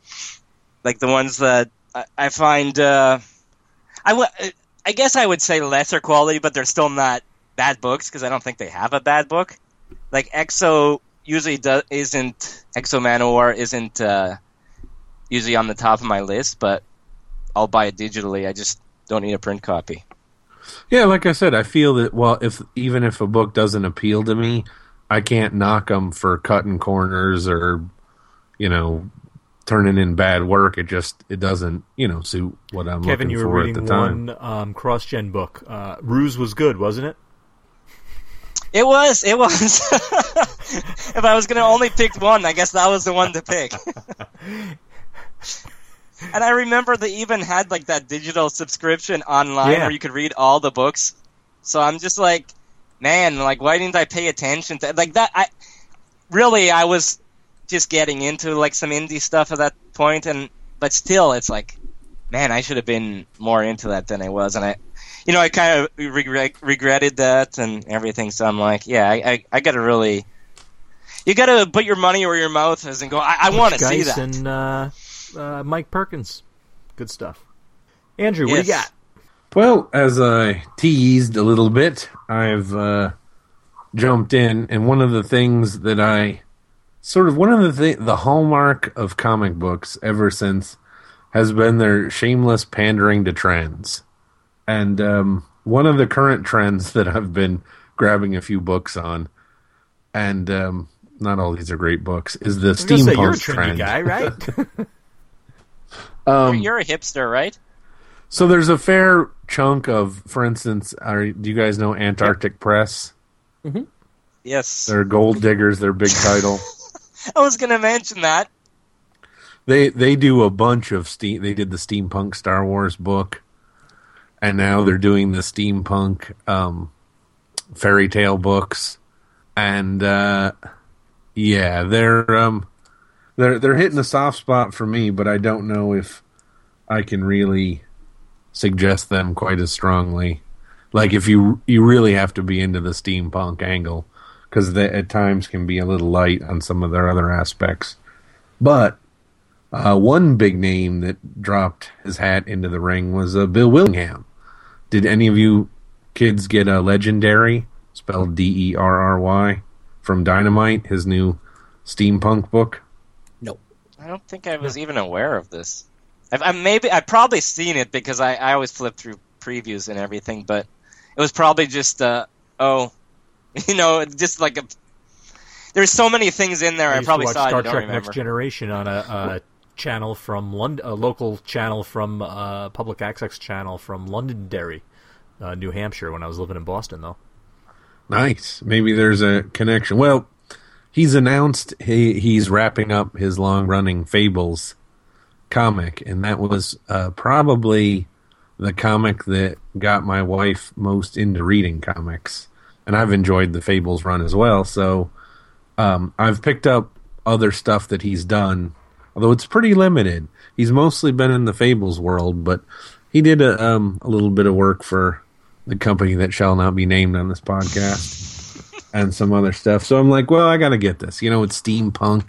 [SPEAKER 3] like the ones that I, I find, uh, I, w- I guess I would say lesser quality, but they're still not bad books because I don't think they have a bad book. Like Exo usually do- isn't, Exo Manowar isn't uh, usually on the top of my list, but I'll buy it digitally. I just don't need a print copy.
[SPEAKER 4] Yeah, like I said, I feel that, well, if even if a book doesn't appeal to me, I can't knock them for cutting corners or, you know, turning in bad work. It just, it doesn't, you know, suit what I'm
[SPEAKER 2] Kevin,
[SPEAKER 4] looking
[SPEAKER 2] you were
[SPEAKER 4] for at
[SPEAKER 2] reading
[SPEAKER 4] the time.
[SPEAKER 2] one um, cross-gen book. Uh, Ruse was good, wasn't it?
[SPEAKER 3] It was. It was. If I was going to only pick one, I guess that was the one to pick. And I remember they even had like that digital subscription online
[SPEAKER 2] Yeah.
[SPEAKER 3] where you could read all the books. So I'm just like, man, like why didn't I pay attention to like that? I really I was just getting into like some indie stuff at that point, and but still, it's like, man, I should have been more into that than I was, and I, you know, I kind of regret, regretted that and everything. So I'm like, yeah, I, I, I got to really, you got to put your money where your mouth is and go. I, I want to see
[SPEAKER 2] Geis
[SPEAKER 3] that.
[SPEAKER 2] and uh, uh, Mike Perkins, good stuff. Andrew, what
[SPEAKER 3] Yes.
[SPEAKER 2] do you got?
[SPEAKER 4] Well, as I teased a little bit, I've uh, jumped in, and one of the things that I sort of one of the th- the hallmark of comic books ever since has been their shameless pandering to trends. And um, one of the current trends that I've been grabbing a few books on, and um, not all these are great books, is the
[SPEAKER 2] I was gonna say, you're a
[SPEAKER 4] steampunk
[SPEAKER 2] trendy
[SPEAKER 4] trend.
[SPEAKER 2] guy, right?
[SPEAKER 4] Um,
[SPEAKER 3] You're a hipster, right?
[SPEAKER 4] So there's a fair chunk of, for instance, are, do you guys know Antarctic Press?
[SPEAKER 3] Yes.
[SPEAKER 4] They're gold diggers. Their big title.
[SPEAKER 3] I was going to mention that.
[SPEAKER 4] They they do a bunch of steam. They did the steampunk Star Wars book, and now they're doing the steampunk um, fairy tale books, and uh, yeah, they're um, they're they're hitting a soft spot for me. But I don't know if I can really suggest them quite as strongly. Like if you you really have to be into the steampunk angle, because they at times can be a little light on some of their other aspects, but. Uh, one big name that dropped his hat into the ring was uh, Bill Willingham. Did any of you kids get a Legendary, spelled D E R R Y, from Dynamite, his new steampunk book?
[SPEAKER 5] Nope.
[SPEAKER 3] I don't think I was even aware of this. I've, I maybe I've probably seen it because I, I always flip through previews and everything, but it was probably just uh oh, you know, just like a. There's so many things in there.
[SPEAKER 2] I
[SPEAKER 3] I,
[SPEAKER 2] used
[SPEAKER 3] probably
[SPEAKER 2] to watch
[SPEAKER 3] saw it.
[SPEAKER 2] Star
[SPEAKER 3] I don't
[SPEAKER 2] Trek
[SPEAKER 3] remember.
[SPEAKER 2] Next Generation on a, a channel from London, a local channel from uh, public access channel from Londonderry, uh, New Hampshire. When I was living in Boston, though.
[SPEAKER 4] Nice. Maybe there's a connection. Well, he's announced he he's wrapping up his long-running Fables comic, and that was uh, probably the comic that got my wife most into reading comics. And I've enjoyed the Fables run as well, so um, I've picked up other stuff that he's done, although it's pretty limited. He's mostly been in the Fables world, but he did a, um, a little bit of work for the company that shall not be named on this podcast and some other stuff. So I'm like, well, I got to get this. You know, it's steampunk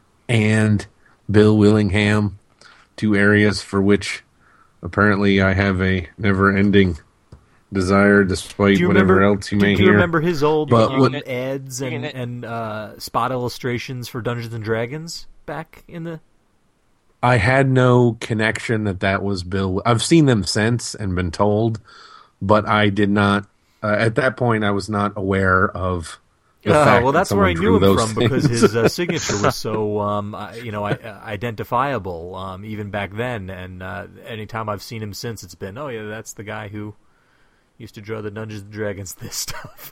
[SPEAKER 4] and Bill Willingham, two areas for which apparently I have a never-ending desire, despite
[SPEAKER 2] Do you
[SPEAKER 4] whatever
[SPEAKER 2] remember,
[SPEAKER 4] else you
[SPEAKER 2] do,
[SPEAKER 4] may
[SPEAKER 2] do you
[SPEAKER 4] hear.
[SPEAKER 2] remember his old
[SPEAKER 4] But
[SPEAKER 2] um,
[SPEAKER 4] what-
[SPEAKER 2] ads and,
[SPEAKER 3] gonna-
[SPEAKER 2] and uh, spot illustrations for Dungeons and Dragons back in the?
[SPEAKER 4] I had no connection that that was Bill. I've seen them since and been told, but I did not. Uh, at that point, I was not aware of. The
[SPEAKER 2] Uh,
[SPEAKER 4] fact
[SPEAKER 2] well,
[SPEAKER 4] that
[SPEAKER 2] that's where I
[SPEAKER 4] someone
[SPEAKER 2] knew
[SPEAKER 4] drew
[SPEAKER 2] him
[SPEAKER 4] those
[SPEAKER 2] from because
[SPEAKER 4] things.
[SPEAKER 2] his uh, signature was so, um, uh, you know, I, uh, identifiable um, even back then. And uh, anytime I've seen him since, it's been, oh yeah, that's the guy who used to draw the Dungeons and Dragons this stuff.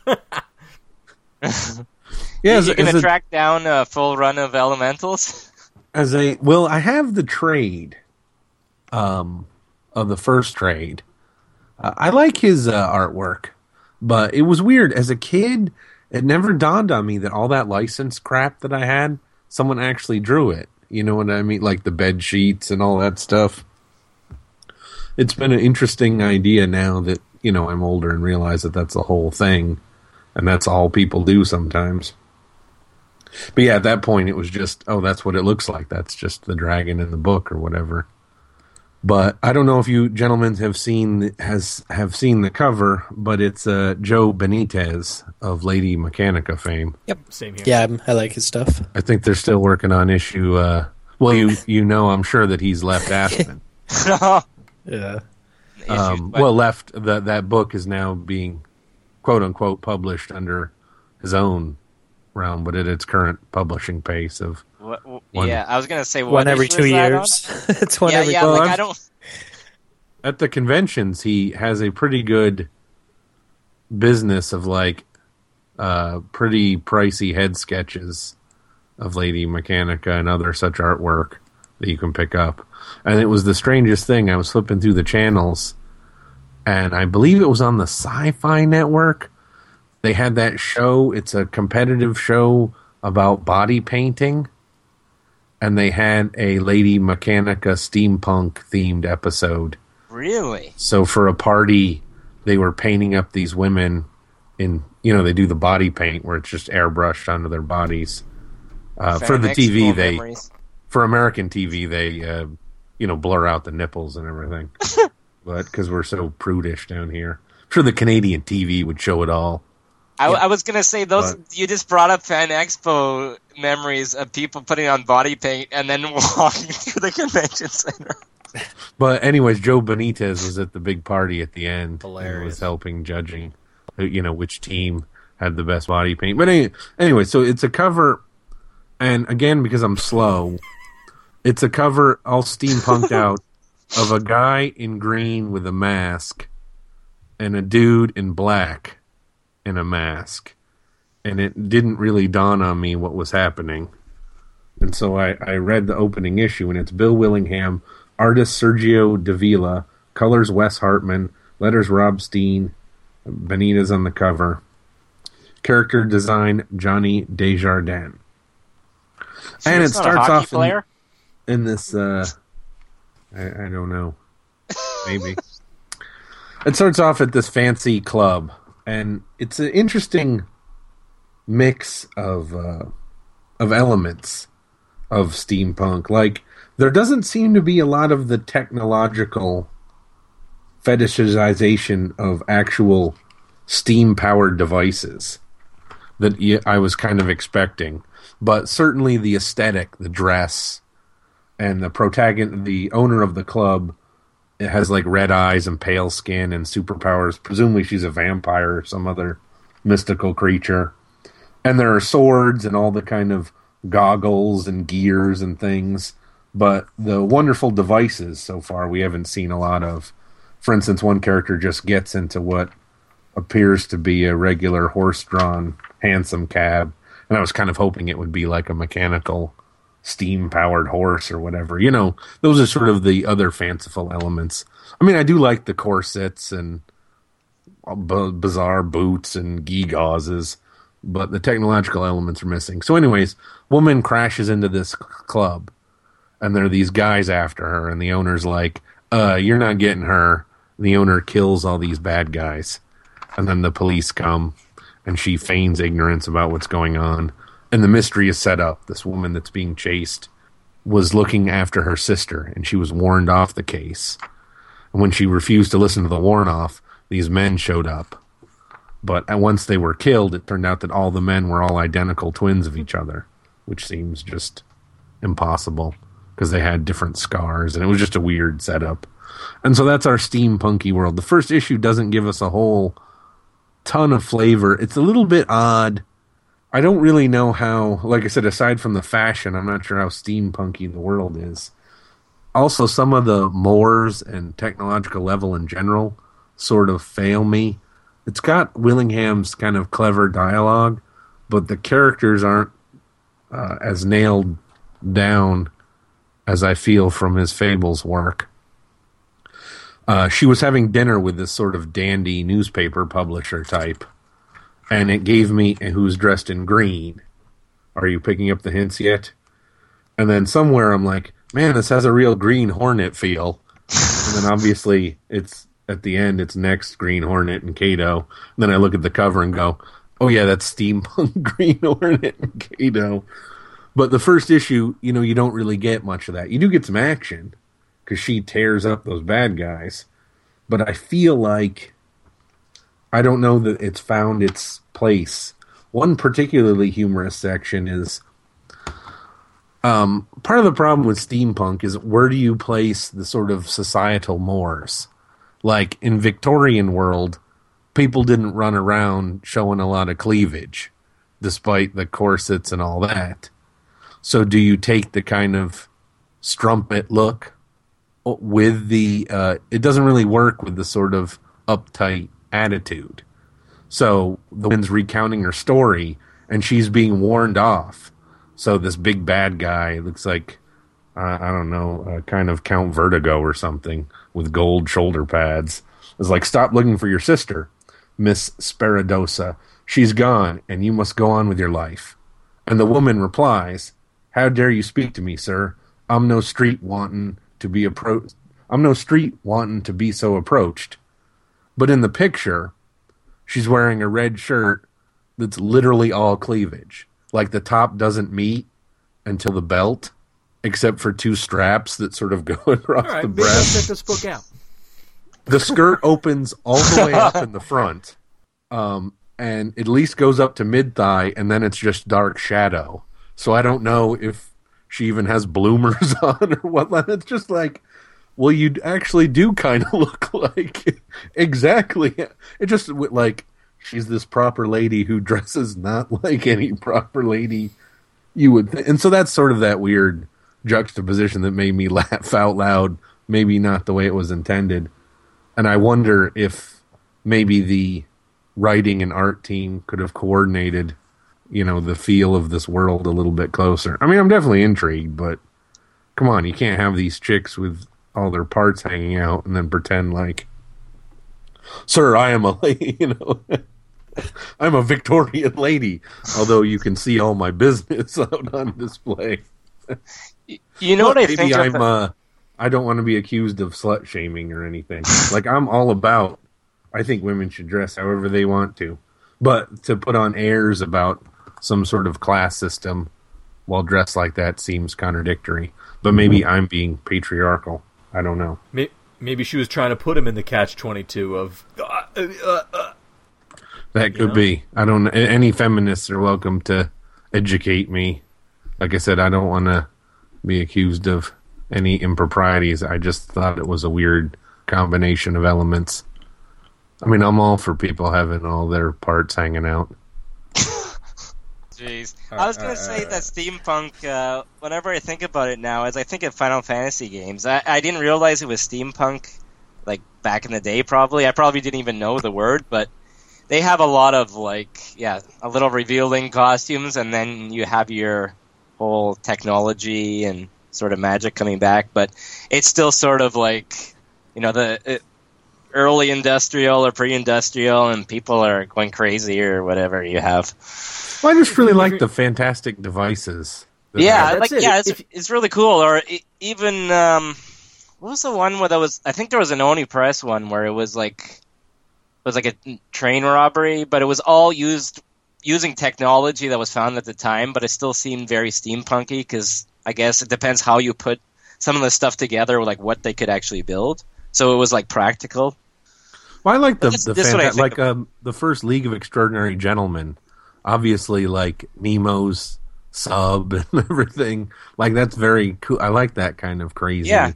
[SPEAKER 4] yeah, as,
[SPEAKER 3] You're going
[SPEAKER 4] as
[SPEAKER 3] to
[SPEAKER 4] a,
[SPEAKER 3] track down a full run of Elementals?
[SPEAKER 4] as a well, I have the trade, um, of the first trade. Uh, I like his uh, artwork, but it was weird as a kid. It never dawned on me that all that license crap that I had, someone actually drew it. You know what I mean? Like the bed sheets and all that stuff. It's been an interesting idea now that, you know, I'm older and realize that that's the whole thing. And that's all people do sometimes. But yeah, at that point it was just, oh, that's what it looks like. That's just the dragon in the book or whatever. But I don't know if you gentlemen have seen has have seen the cover, but it's uh, Joe Benitez of Lady Mechanica fame.
[SPEAKER 2] Same here.
[SPEAKER 5] Yeah, I'm- I like his stuff.
[SPEAKER 4] I think they're still working on issue. Uh, well, you you know, I'm sure that he's left Aspen.
[SPEAKER 5] Yeah.
[SPEAKER 4] um, well, left that that book is now being quote unquote published under his own realm, but at its current publishing pace of
[SPEAKER 3] What, what-
[SPEAKER 4] One-
[SPEAKER 3] yeah, I was going to say what
[SPEAKER 5] One every
[SPEAKER 3] issue
[SPEAKER 5] two
[SPEAKER 3] is that
[SPEAKER 5] years. It's one
[SPEAKER 3] on? Yeah,
[SPEAKER 5] every.
[SPEAKER 3] yeah,
[SPEAKER 4] Well,
[SPEAKER 3] like
[SPEAKER 4] I'm-
[SPEAKER 3] I don't.
[SPEAKER 4] at the conventions, he has a pretty good business of like uh, pretty pricey head sketches of Lady Mechanica and other such artwork that you can pick up. And it was the strangest thing. I was flipping through the channels, and I believe it was on the Sci-Fi Network. They had that show. It's a competitive show about body painting, and they had a Lady Mechanica steampunk-themed episode.
[SPEAKER 3] Really?
[SPEAKER 4] So for a party, they were painting up these women in, you know, they do the body paint where it's just airbrushed onto their bodies. Uh, for the T V, they... Memories. For American T V, they, uh, you know, blur out the nipples and everything. But because we're so prudish down here. I'm sure the Canadian T V would show it all.
[SPEAKER 3] I, yeah. I was going to say, those. But, you just brought up Fan Expo memories of people putting on body paint and then walking through the convention center.
[SPEAKER 4] But anyways, Joe Benitez was at the big party at the end.
[SPEAKER 2] Hilarious.
[SPEAKER 4] And was helping judging, you know, which team had the best body paint. But anyway, anyway, so it's a cover, and again, because I'm slow... It's a cover all steampunked out of a guy in green with a mask and a dude in black in a mask. And it didn't really dawn on me what was happening. And so I, I read the opening issue, and it's Bill Willingham, artist Sergio Davila, colors Wes Hartman, letters Rob Steen, Benitez on the cover, character design Johnny Desjardins.
[SPEAKER 3] Sure,
[SPEAKER 4] and it
[SPEAKER 3] it's not
[SPEAKER 4] starts
[SPEAKER 3] a hockey
[SPEAKER 4] off
[SPEAKER 3] player?
[SPEAKER 4] In, in this, uh, I, I don't know, maybe. It starts off at this fancy club, and it's an interesting mix of uh, of elements of steampunk. Like, there doesn't seem to be a lot of the technological fetishization of actual steam-powered devices that I was kind of expecting. But certainly the aesthetic, the dress, and the protagonist, the owner of the club, it has like red eyes and pale skin and superpowers. Presumably she's a vampire or some other mystical creature. And there are swords and all the kind of goggles and gears and things. But the wonderful devices so far we haven't seen a lot of. For instance, one character just gets into what appears to be a regular horse-drawn hansom cab. And I was kind of hoping it would be like a mechanical steam-powered horse or whatever. You know, those are sort of the other fanciful elements. I mean, I do like the corsets and b- bizarre boots and gewgauses, but the technological elements are missing. So anyways, woman crashes into this c- club, and there are these guys after her, and the owner's like, uh, you're not getting her. The owner kills all these bad guys. And then the police come, and she feigns ignorance about what's going on. And the mystery is set up. This woman that's being chased was looking after her sister, and she was warned off the case. And when she refused to listen to the warn-off, these men showed up. But once they were killed, it turned out that all the men were all identical twins of each other, which seems just impossible, because they had different scars, and it was just a weird setup. And so that's our steampunky world. The first issue doesn't give us a whole ton of flavor. It's a little bit odd. I don't really know how, like I said, aside from the fashion, I'm not sure how steampunky the world is. Also, some of the mores and technological level in general sort of fail me. It's got Willingham's kind of clever dialogue, but the characters aren't uh, as nailed down as I feel from his Fables work. Uh, she was having dinner with this sort of dandy newspaper publisher type, and it gave me, who's dressed in green. Are you picking up the hints yet? And then somewhere I'm like, man, this has a real Green Hornet feel. And then obviously it's at the end, it's next Green Hornet and Kato. And then I look at the cover and go, oh yeah, that's steampunk Green Hornet and Kato. But the first issue, you know, you don't really get much of that. You do get some action, because she tears up those bad guys. But I feel like, I don't know that it's found its place. One particularly humorous section is, um, part of the problem with steampunk is, where do you place the sort of societal mores? Like, in Victorian world, people didn't run around showing a lot of cleavage, despite the corsets and all that. So do you take the kind of strumpet look with the, uh, it doesn't really work with the sort of uptight attitude. So the woman's recounting her story, and she's being warned off. So this big bad guy looks like, uh, I don't know, uh, kind of Count Vertigo or something with gold shoulder pads. Is like, stop looking for your sister, Miss Sparadosa. She's gone, and you must go on with your life. And the woman replies, how dare you speak to me, sir? I'm no street wantin' to be approached. I'm no street wantin' to be so approached. But in the picture, she's wearing a red shirt that's literally all cleavage. Like the top doesn't meet until the belt, except for two straps that sort of go across
[SPEAKER 2] All right,
[SPEAKER 4] the
[SPEAKER 2] maybe I'll
[SPEAKER 4] breast.
[SPEAKER 2] check this book out.
[SPEAKER 4] The skirt opens all the way up in the front, um, and at least goes up to mid-thigh, and then it's just dark shadow. So I don't know if she even has bloomers on or what. It's just like, well, you actually do kind of look like exactly. It just like she's this proper lady who dresses not like any proper lady you would think. And so that's sort of that weird juxtaposition that made me laugh out loud. Maybe not the way it was intended. And I wonder if maybe the writing and art team could have coordinated, you know, the feel of this world a little bit closer. I mean, I'm definitely intrigued, but come on, you can't have these chicks with all their parts hanging out and then pretend like, sir, I am a lady, you know, I'm a Victorian lady, although you can see all my business out on display.
[SPEAKER 3] You know what I
[SPEAKER 4] Maybe
[SPEAKER 3] think?
[SPEAKER 4] I'm,
[SPEAKER 3] of
[SPEAKER 4] uh, I don't want to be accused of slut shaming or anything. Like, I'm all about, I think women should dress however they want to. But to put on airs about some sort of class system while dressed like that seems contradictory. But maybe I'm being patriarchal. I don't know.
[SPEAKER 2] Maybe she was trying to put him in the catch twenty-two of... Uh, uh, uh.
[SPEAKER 4] That could
[SPEAKER 2] know?
[SPEAKER 4] be. I don't know. Any feminists are welcome to educate me. Like I said, I don't want to be accused of any improprieties. I just thought it was a weird combination of elements. I mean, I'm all for people having all their parts hanging out.
[SPEAKER 3] Jeez. I was going to say that steampunk, uh, whenever I think about it now, as I think of Final Fantasy games, I, I didn't realize it was steampunk, like, back in the day, probably. I probably didn't even know the word, but they have a lot of, like, yeah, a little revealing costumes, and then you have your whole technology and sort of magic coming back, but it's still sort of like, you know, the it, early industrial or pre-industrial, and people are going crazy or whatever you have.
[SPEAKER 4] Well, I just really like the fantastic devices.
[SPEAKER 3] Yeah,
[SPEAKER 2] That's
[SPEAKER 3] like
[SPEAKER 2] it.
[SPEAKER 3] yeah, it's,
[SPEAKER 2] If-
[SPEAKER 3] it's really cool. Or e- even um, what was the one where there was? I think there was an Oni Press one where it was like it was like a train robbery, but it was all used using technology that was found at the time, but it still seemed very steampunky because I guess it depends how you put some of the stuff together, like what they could actually build. So it was like practical.
[SPEAKER 4] Well, I like the
[SPEAKER 3] This-
[SPEAKER 4] the
[SPEAKER 3] this is what I
[SPEAKER 4] fanta-
[SPEAKER 3] think
[SPEAKER 4] like
[SPEAKER 3] of.
[SPEAKER 4] um, the first League of Extraordinary Gentlemen. Obviously, like Nemo's sub and everything. Like that's very cool. I like that kind of crazy.
[SPEAKER 3] Yeah.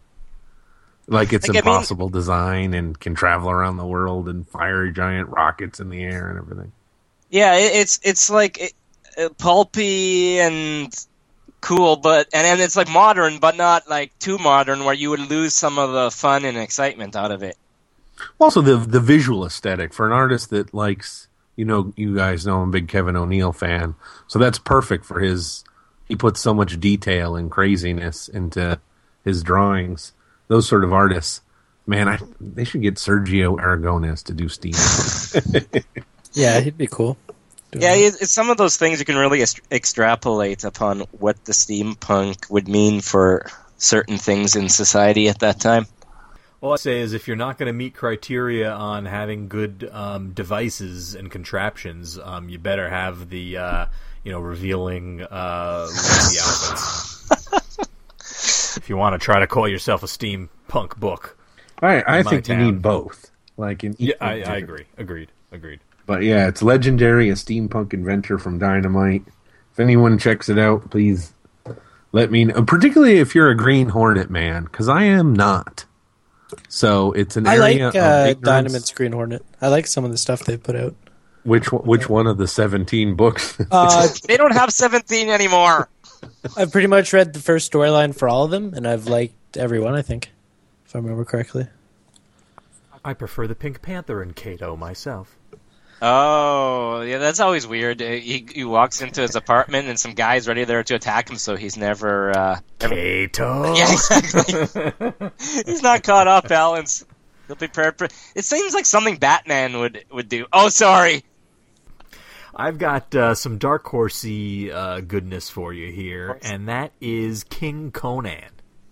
[SPEAKER 4] Like it's
[SPEAKER 3] Like, I mean-
[SPEAKER 4] impossible design and can travel around the world and fire giant rockets in the air and everything.
[SPEAKER 3] Yeah, it, it's it's like it, uh, pulpy and cool, but and then it's like modern, but not like too modern, where you would lose some of the fun and excitement out of it.
[SPEAKER 4] Also, the the visual aesthetic for an artist that likes, you know, you guys know I'm a big Kevin O'Neill fan, so that's perfect for his. He puts so much detail and craziness into his drawings. Those sort of artists, man, I they should get Sergio Aragonés to do steampunk.
[SPEAKER 5] Yeah, he'd be cool. Doing
[SPEAKER 3] Yeah,
[SPEAKER 5] that.
[SPEAKER 3] it, it's some of those things you can really est- extrapolate upon what the steampunk would mean for certain things in society at that time.
[SPEAKER 2] All I say is if you're not going to meet criteria on having good um, devices and contraptions, um, you better have the uh, you know revealing uh, lazy outfits. If you want to try to call yourself a steampunk book,
[SPEAKER 4] I I
[SPEAKER 2] In my
[SPEAKER 4] think you
[SPEAKER 2] town.
[SPEAKER 4] need both. Like in
[SPEAKER 2] yeah,
[SPEAKER 4] equal
[SPEAKER 2] I, I
[SPEAKER 4] measure.
[SPEAKER 2] agree. Agreed. Agreed.
[SPEAKER 4] But yeah, it's legendary, a steampunk adventure from Dynamite. If anyone checks it out, please let me know. Particularly if you're a Green Hornet man, because I am not. So it's an
[SPEAKER 5] I
[SPEAKER 4] area
[SPEAKER 5] like
[SPEAKER 4] of
[SPEAKER 5] uh,
[SPEAKER 4] ignorance.
[SPEAKER 5] Dynamit's Green Hornet. I like some of the stuff they put out.
[SPEAKER 4] Which one- which one of the seventeen books?
[SPEAKER 5] Uh,
[SPEAKER 3] They don't have seventeen anymore.
[SPEAKER 5] I've pretty much read the first storyline for all of them, and I've liked every one, I think, if I remember correctly.
[SPEAKER 2] I prefer the Pink Panther and Kato myself.
[SPEAKER 3] Oh, yeah, that's always weird. He, he walks into his apartment and some guy's ready there to attack him, so he's never... Uh, ever...
[SPEAKER 2] Kato!
[SPEAKER 3] Yeah, exactly. He's not caught up, Alan. He'll be prepared. It seems like something Batman would, would do. Oh, sorry!
[SPEAKER 2] I've got uh, some Dark Horsey uh, goodness for you here, and that is King Conan.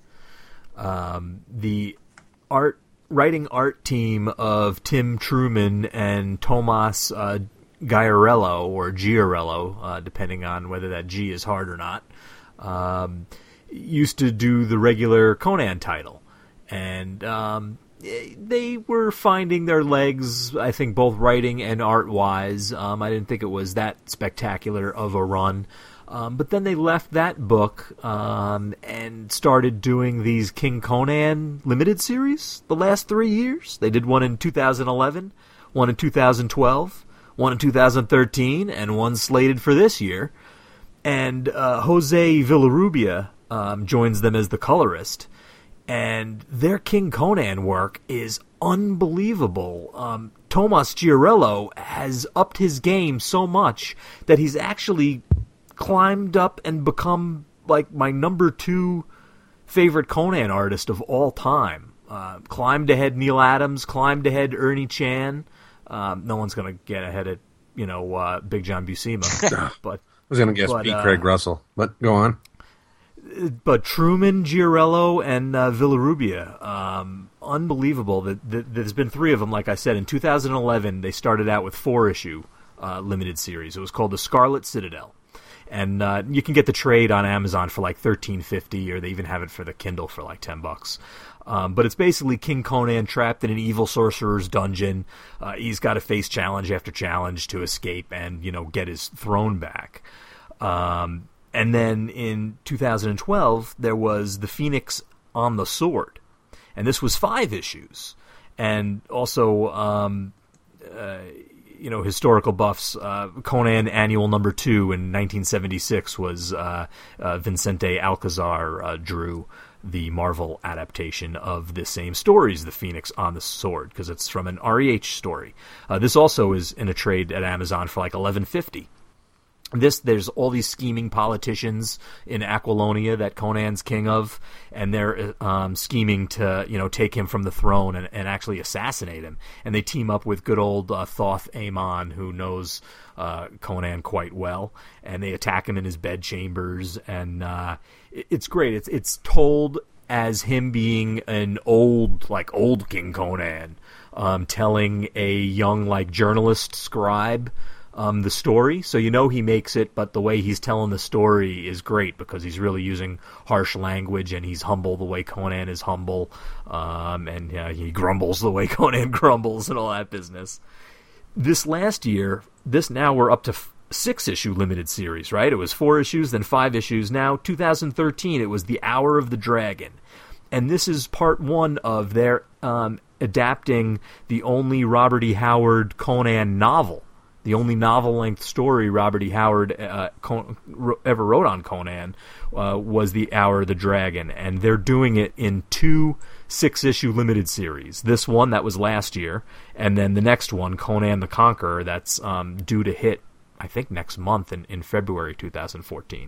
[SPEAKER 2] Um, the art... writing art team of Tim Truman and Tomas uh, Giarello, or Giarello, uh, depending on whether that G is hard or not, um, used to do the regular Conan title. And um, they were finding their legs, I think, both writing and art-wise. Um, I didn't think it was that spectacular of a run. Um, but then they left that book um, and started doing these King Conan limited series the last three years. They did one in two thousand eleven, one in two thousand twelve, one in two thousand thirteen, and one slated for this year. And uh, Jose Villarrubia um, joins them as the colorist. And their King Conan work is unbelievable. Um, Tomas Giarello has upped his game so much that he's actually climbed up and become like my number two favorite Conan artist of all time. Uh, climbed ahead Neil Adams, climbed ahead Ernie Chan. Um, no one's going to get ahead of, you know, uh, Big John Buscema. but
[SPEAKER 4] I was going to guess
[SPEAKER 2] but,
[SPEAKER 4] Pete
[SPEAKER 2] uh,
[SPEAKER 4] Craig Russell, but go on.
[SPEAKER 2] But Truman, Giarello, and uh, Villarrubia, um, unbelievable. That, that there's been three of them. Like I said, in two thousand eleven, they started out with four issue uh, limited series. It was called the Scarlet Citadel. And uh, you can get the trade on Amazon for like thirteen fifty, or they even have it for the Kindle for like ten bucks. Um, but it's basically King Conan trapped in an evil sorcerer's dungeon. Uh, he's got to face challenge after challenge to escape and, you know, get his throne back. Um, and then in two thousand twelve, there was The Phoenix on the Sword, and this was five issues. And also, um, uh, you know, historical buffs, uh, Conan Annual Number Two in nineteen seventy-six was uh, uh, Vicente Alcazar uh, drew the Marvel adaptation of the same stories, The Phoenix on the Sword, because it's from an R E H story. Uh, this also is in a trade at Amazon for like eleven fifty. This, there's all these scheming politicians in Aquilonia that Conan's king of, and they're um, scheming to, you know, take him from the throne and, and actually assassinate him. And they team up with good old uh, Thoth Amon, who knows uh, Conan quite well, and they attack him in his bedchambers. And uh, it, it's great. It's it's told as him being an old, like old King Conan, um, telling a young, like journalist scribe Um, the story, so you know he makes it, but the way he's telling the story is great because he's really using harsh language, and he's humble the way Conan is humble, um, and uh, he grumbles the way Conan grumbles and all that business. This last year, this now we're up to f- six issue limited series, right? It was four issues, then five issues. Now, two thousand thirteen, it was The Hour of the Dragon, and this is part one of their um, adapting the only Robert E. Howard Conan novel. The only novel-length story Robert E. Howard uh, Con- ever wrote on Conan uh, was The Hour of the Dragon, and they're doing it in two six-issue limited series. This one, that was last year, and then the next one, Conan the Conqueror, that's um, due to hit, I think, next month in, in February two thousand fourteen.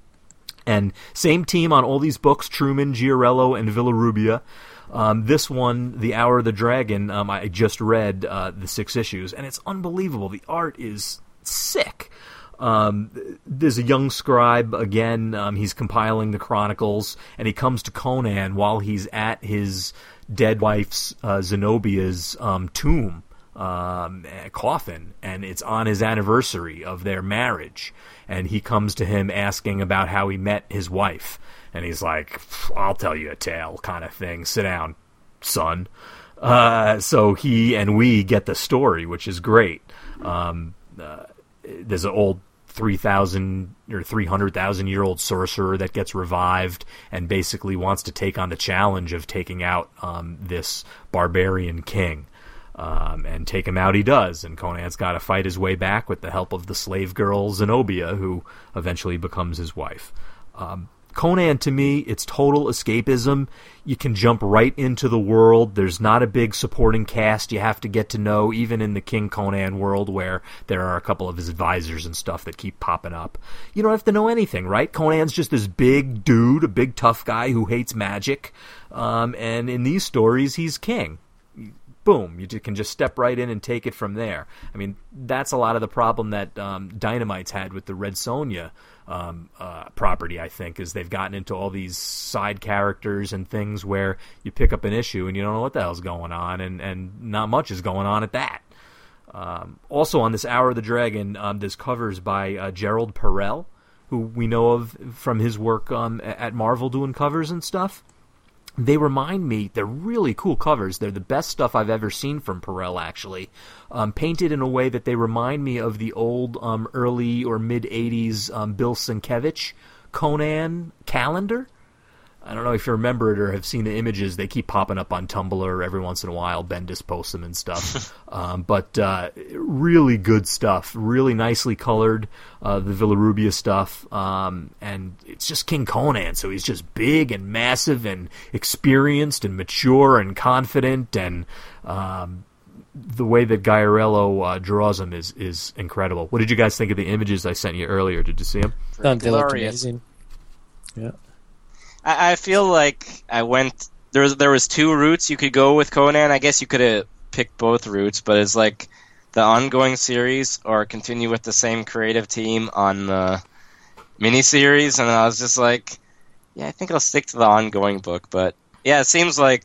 [SPEAKER 2] And same team on all these books, Truman, Giarello, and Villarrubia. Um, this one, The Hour of the Dragon, um, I just read uh, the six issues, and it's unbelievable. The art is sick. Um, there's a young scribe, again, um, he's compiling the chronicles, and he comes to Conan while he's at his dead wife's, uh, Zenobia's um, tomb, um, coffin, and it's on his anniversary of their marriage, and he comes to him asking about how he met his wife. And he's like, I'll tell you a tale kind of thing. Sit down, son. Uh, so he and we get the story, which is great. Um, uh, there's an old three thousand or three hundred thousand year old sorcerer that gets revived and basically wants to take on the challenge of taking out um, this barbarian king. Um, and take him out he does. And Conan's got to fight his way back with the help of the slave girl Zenobia, who eventually becomes his wife. Um, Conan, to me, it's total escapism. You can jump right into the world. There's not a big supporting cast you have to get to know, even in the King Conan world where there are a couple of his advisors and stuff that keep popping up. You don't have to know anything, right? Conan's just this big dude, a big tough guy who hates magic. Um, and in these stories, he's king. Boom, you can just step right in and take it from there. I mean, that's a lot of the problem that um, Dynamite's had with the Red Sonja um, uh, property, I think, is they've gotten into all these side characters and things where you pick up an issue and you don't know what the hell's going on, and, and not much is going on at that. Um, also on this Hour of the Dragon, um, there's covers by uh, Gerald Perel, who we know of from his work um, at Marvel doing covers and stuff. They remind me, they're really cool covers. They're the best stuff I've ever seen from Perel, actually. Um, painted in a way that they remind me of the old um, early or mid-eighties um, Bill Sienkiewicz Conan calendar. I don't know if you remember it or have seen the images. They keep popping up on Tumblr every once in a while. Bendis posts them and stuff. um, but uh, really good stuff. Really nicely colored, uh, the Villarubia stuff. Um, and it's just King Conan, so he's just big and massive and experienced and mature and confident. And um, the way that Gaiarello uh, draws him is, is incredible. What did you guys think of the images I sent you earlier? Did you see them?
[SPEAKER 5] Oh, they looked amazing. Yeah.
[SPEAKER 3] I feel like I went there was there was two routes you could go with Conan. I guess you could have picked both routes, but it's like the ongoing series or continue with the same creative team on the miniseries. And I was just like, yeah, I think I'll stick to the ongoing book. But yeah, it seems like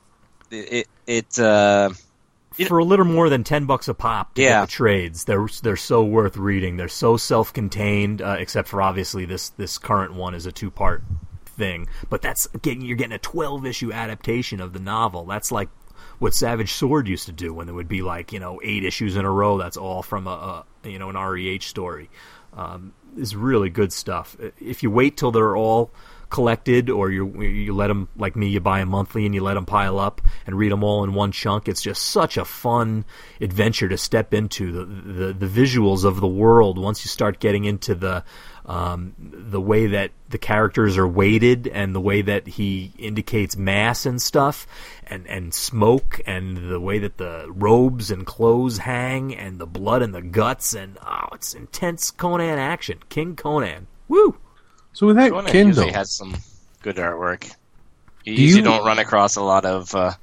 [SPEAKER 3] it it. Uh,
[SPEAKER 2] For a little more than ten bucks a pop to
[SPEAKER 3] yeah.
[SPEAKER 2] get the trades, they're they're so worth reading. They're so self-contained, uh, except for obviously this this current one is a two part thing, but that's getting you're getting a twelve issue adaptation of the novel. That's like what Savage Sword used to do when there would be like, you know, eight issues in a row. That's all from a, a you know an R E H story. Um, is really good stuff. If you wait till they're all collected, or you you let them, like me, you buy them monthly and you let them pile up and read them all in one chunk, it's just such a fun adventure to step into. The the, the visuals of the world, once you start getting into the um, the way that the characters are weighted and the way that he indicates mass and stuff, and, and smoke, and the way that the robes and clothes hang, and the blood and the guts, and oh, it's intense Conan action. King Conan. Woo!
[SPEAKER 4] So with that
[SPEAKER 3] Conan
[SPEAKER 4] Kindle,
[SPEAKER 3] usually has some good artwork. You
[SPEAKER 4] Do
[SPEAKER 3] usually
[SPEAKER 4] you-
[SPEAKER 3] don't run across a lot of, uh,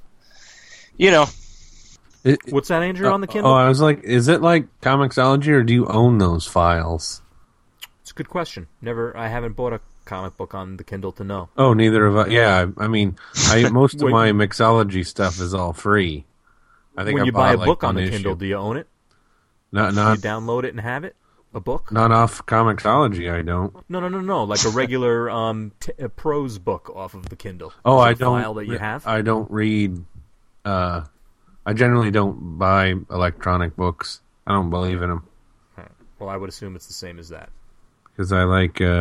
[SPEAKER 3] you know,
[SPEAKER 4] it,
[SPEAKER 2] What's that, Andrew, on the Kindle?
[SPEAKER 4] oh, I was like, is it like Comixology, or do you own those files?
[SPEAKER 2] It's a good question. Never, I haven't bought a comic book on the Kindle to know.
[SPEAKER 4] Oh, neither of us. Yeah, I, I mean, I, most of
[SPEAKER 2] When-
[SPEAKER 4] my Mixology stuff is all free. I think
[SPEAKER 2] When
[SPEAKER 4] I
[SPEAKER 2] you buy a
[SPEAKER 4] bought,
[SPEAKER 2] book
[SPEAKER 4] like,
[SPEAKER 2] on the
[SPEAKER 4] one
[SPEAKER 2] Kindle,
[SPEAKER 4] issue.
[SPEAKER 2] do you own it?
[SPEAKER 4] Not
[SPEAKER 2] Do
[SPEAKER 4] not
[SPEAKER 2] you download it and have it? A book?
[SPEAKER 4] not off Comixology. I don't.
[SPEAKER 2] No, no, no, no. Like a regular um, t- a prose book off of the Kindle.
[SPEAKER 4] Oh,
[SPEAKER 2] Is it
[SPEAKER 4] I
[SPEAKER 2] a
[SPEAKER 4] don't.
[SPEAKER 2] File that you have.
[SPEAKER 4] I don't read. Uh, I generally don't buy electronic books. I don't believe in them
[SPEAKER 2] Well, I would assume it's the same as that.
[SPEAKER 4] because I like. Uh,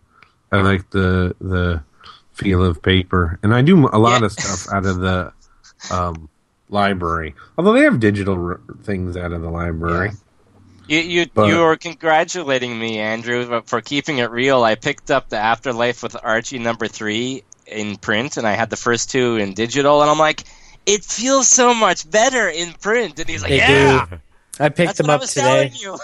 [SPEAKER 4] I like the the feel of paper, and I do a lot
[SPEAKER 3] Yeah.
[SPEAKER 4] of stuff out of the um, library. Although they have digital r- things out of the library.
[SPEAKER 3] you you,
[SPEAKER 4] But-
[SPEAKER 3] you were congratulating me, Andrew, for keeping it real. I picked up the Afterlife with Archie number three in print, and I had the first two in digital, and I'm like, it feels so much better in print. And he's like,
[SPEAKER 5] They
[SPEAKER 3] yeah,
[SPEAKER 5] do. I picked
[SPEAKER 3] that's
[SPEAKER 5] them
[SPEAKER 3] what I
[SPEAKER 5] up
[SPEAKER 3] was
[SPEAKER 5] today.
[SPEAKER 3] telling you.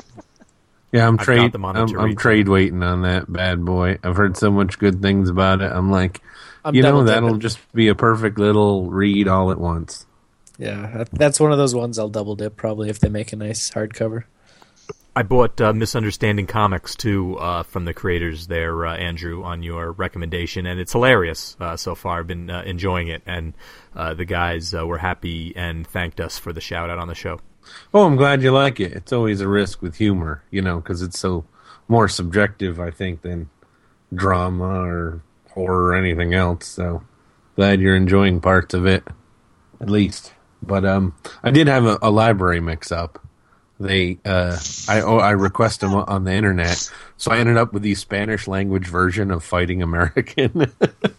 [SPEAKER 4] Yeah, I'm
[SPEAKER 2] I've
[SPEAKER 4] trade.
[SPEAKER 2] got them on the
[SPEAKER 4] I'm,
[SPEAKER 2] to
[SPEAKER 4] I'm
[SPEAKER 2] read
[SPEAKER 4] trade waiting on that bad boy. I've heard so much good things about it. I'm like,
[SPEAKER 5] I'm
[SPEAKER 4] you know,
[SPEAKER 5] double
[SPEAKER 4] that'll
[SPEAKER 5] dipping.
[SPEAKER 4] just be a perfect little read all at once.
[SPEAKER 5] Yeah, that- that's one of those ones I'll double dip probably if they make a nice hardcover.
[SPEAKER 2] I bought uh, Misunderstanding Comics too uh, from the creators there, uh, Andrew, on your recommendation, and it's hilarious uh, so far. I've been uh, enjoying it, and uh, the guys uh, were happy and thanked us for the shout out on the show.
[SPEAKER 4] Oh, I'm glad you like it. It's always a risk with humor, you know, because it's so more subjective, I think, than drama or horror or anything else. So glad you're enjoying parts of it, at least. But um, I did have a, a library mix-up. They, uh, I, oh, I request them on the internet, so I ended up with the Spanish language version of Fighting American.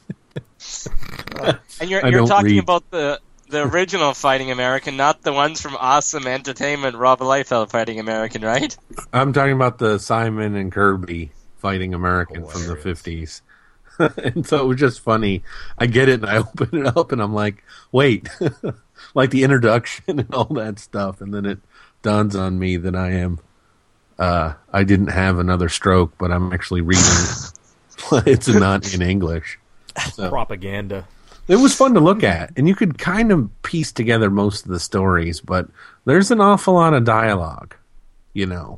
[SPEAKER 3] And you're
[SPEAKER 4] I
[SPEAKER 3] you're
[SPEAKER 4] don't
[SPEAKER 3] talking
[SPEAKER 4] read.
[SPEAKER 3] about the the original Fighting American, not the ones from Awesome Entertainment, Rob Liefeld Fighting American, right?
[SPEAKER 4] I'm talking about the Simon and Kirby Fighting American from the
[SPEAKER 2] Hilarious.
[SPEAKER 4] fifties. And so it was just funny. I get it, and I open it up, and I'm like, wait, like the introduction and all that stuff, and then it dawns on me that I am, uh, I didn't have another stroke, but I'm actually reading. It's not in English. So,
[SPEAKER 2] Propaganda.
[SPEAKER 4] it was fun to look at, and you could kind of piece together most of the stories, but there's an awful lot of dialogue, you know.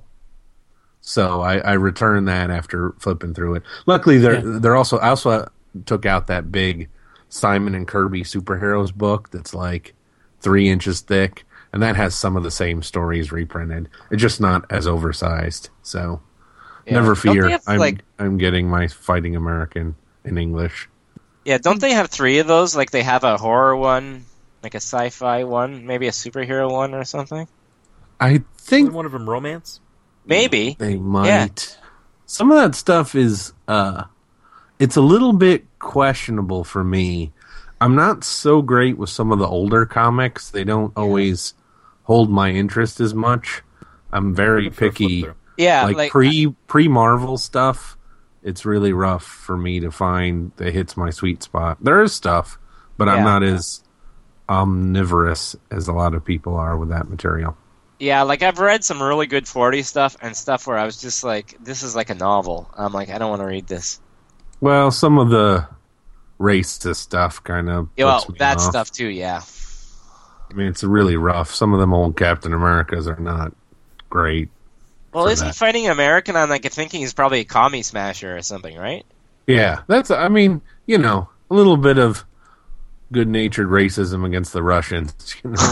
[SPEAKER 4] So I, I returned that after flipping through it. Luckily, they're
[SPEAKER 5] Yeah.
[SPEAKER 4] they're also I also took out that big Simon and Kirby superheroes book that's like three inches thick, and that has some of the same stories reprinted. It's just not as oversized. So
[SPEAKER 3] Yeah.
[SPEAKER 4] never
[SPEAKER 3] Don't they
[SPEAKER 4] fear,
[SPEAKER 3] have,
[SPEAKER 4] I'm
[SPEAKER 3] like-
[SPEAKER 4] I'm getting my Fighting American in English.
[SPEAKER 3] Yeah, don't they have three of those? Like they have a horror one, like a sci-fi one, maybe a superhero one or something?
[SPEAKER 4] I think
[SPEAKER 2] One of them romance?
[SPEAKER 3] Maybe.
[SPEAKER 4] they might. Some of that stuff is uh it's a little bit questionable for me. I'm not so great with some of the older comics. They don't always hold my interest as much. I'm very
[SPEAKER 2] For a flip
[SPEAKER 4] picky.
[SPEAKER 2] through.
[SPEAKER 3] Yeah,
[SPEAKER 4] like,
[SPEAKER 3] like,
[SPEAKER 4] pre pre Marvel stuff, it's really rough for me to find that hits my sweet spot. There is stuff, but I'm
[SPEAKER 3] Yeah.
[SPEAKER 4] not as omnivorous as a lot of people are with that material.
[SPEAKER 3] yeah, like I've read some really good forty stuff and stuff where I was just like, this is like a novel. I'm like, I don't want to read this.
[SPEAKER 4] Well, some of the racist stuff kind of
[SPEAKER 3] Yeah, well,
[SPEAKER 4] puts me
[SPEAKER 3] that
[SPEAKER 4] off.
[SPEAKER 3] stuff too, yeah.
[SPEAKER 4] I mean, it's really rough. Some of them old Captain Americas are not great.
[SPEAKER 3] Well,
[SPEAKER 4] For
[SPEAKER 3] isn't
[SPEAKER 4] that.
[SPEAKER 3] Fighting American on like thinking he's probably a commie smasher or something, right?
[SPEAKER 4] Yeah, that's. I mean, you know, a little bit of good-natured racism against the Russians. You know,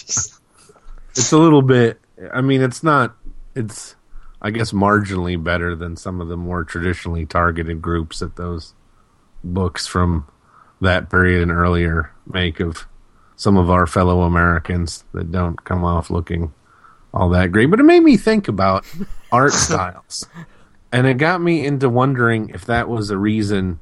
[SPEAKER 4] it's a little bit. I mean, it's not. It's, I guess, marginally better than some of the more traditionally targeted groups that those books from that period and earlier make of some of our fellow Americans that don't come off looking all that great. But it made me think about art styles. And it got me into wondering if that was a reason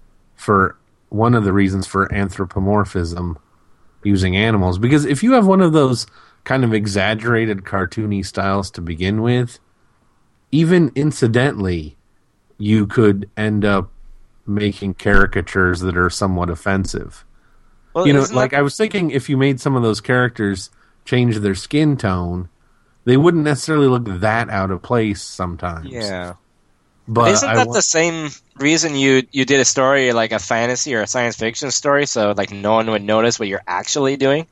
[SPEAKER 4] for one of the reasons for anthropomorphism using animals. Because if you have one of those kind of exaggerated cartoony styles to begin with, even incidentally, you could end up making caricatures that are somewhat offensive.
[SPEAKER 3] Well,
[SPEAKER 4] You know,
[SPEAKER 3] isn't
[SPEAKER 4] like
[SPEAKER 3] that-
[SPEAKER 4] I was thinking if you made some of those characters change their skin tone, they wouldn't necessarily look that out of place sometimes.
[SPEAKER 3] yeah.
[SPEAKER 4] But
[SPEAKER 3] Isn't
[SPEAKER 4] I
[SPEAKER 3] that
[SPEAKER 4] wa-
[SPEAKER 3] the same reason you you did a story like a fantasy or a science fiction story, so like no one would notice what you're actually doing?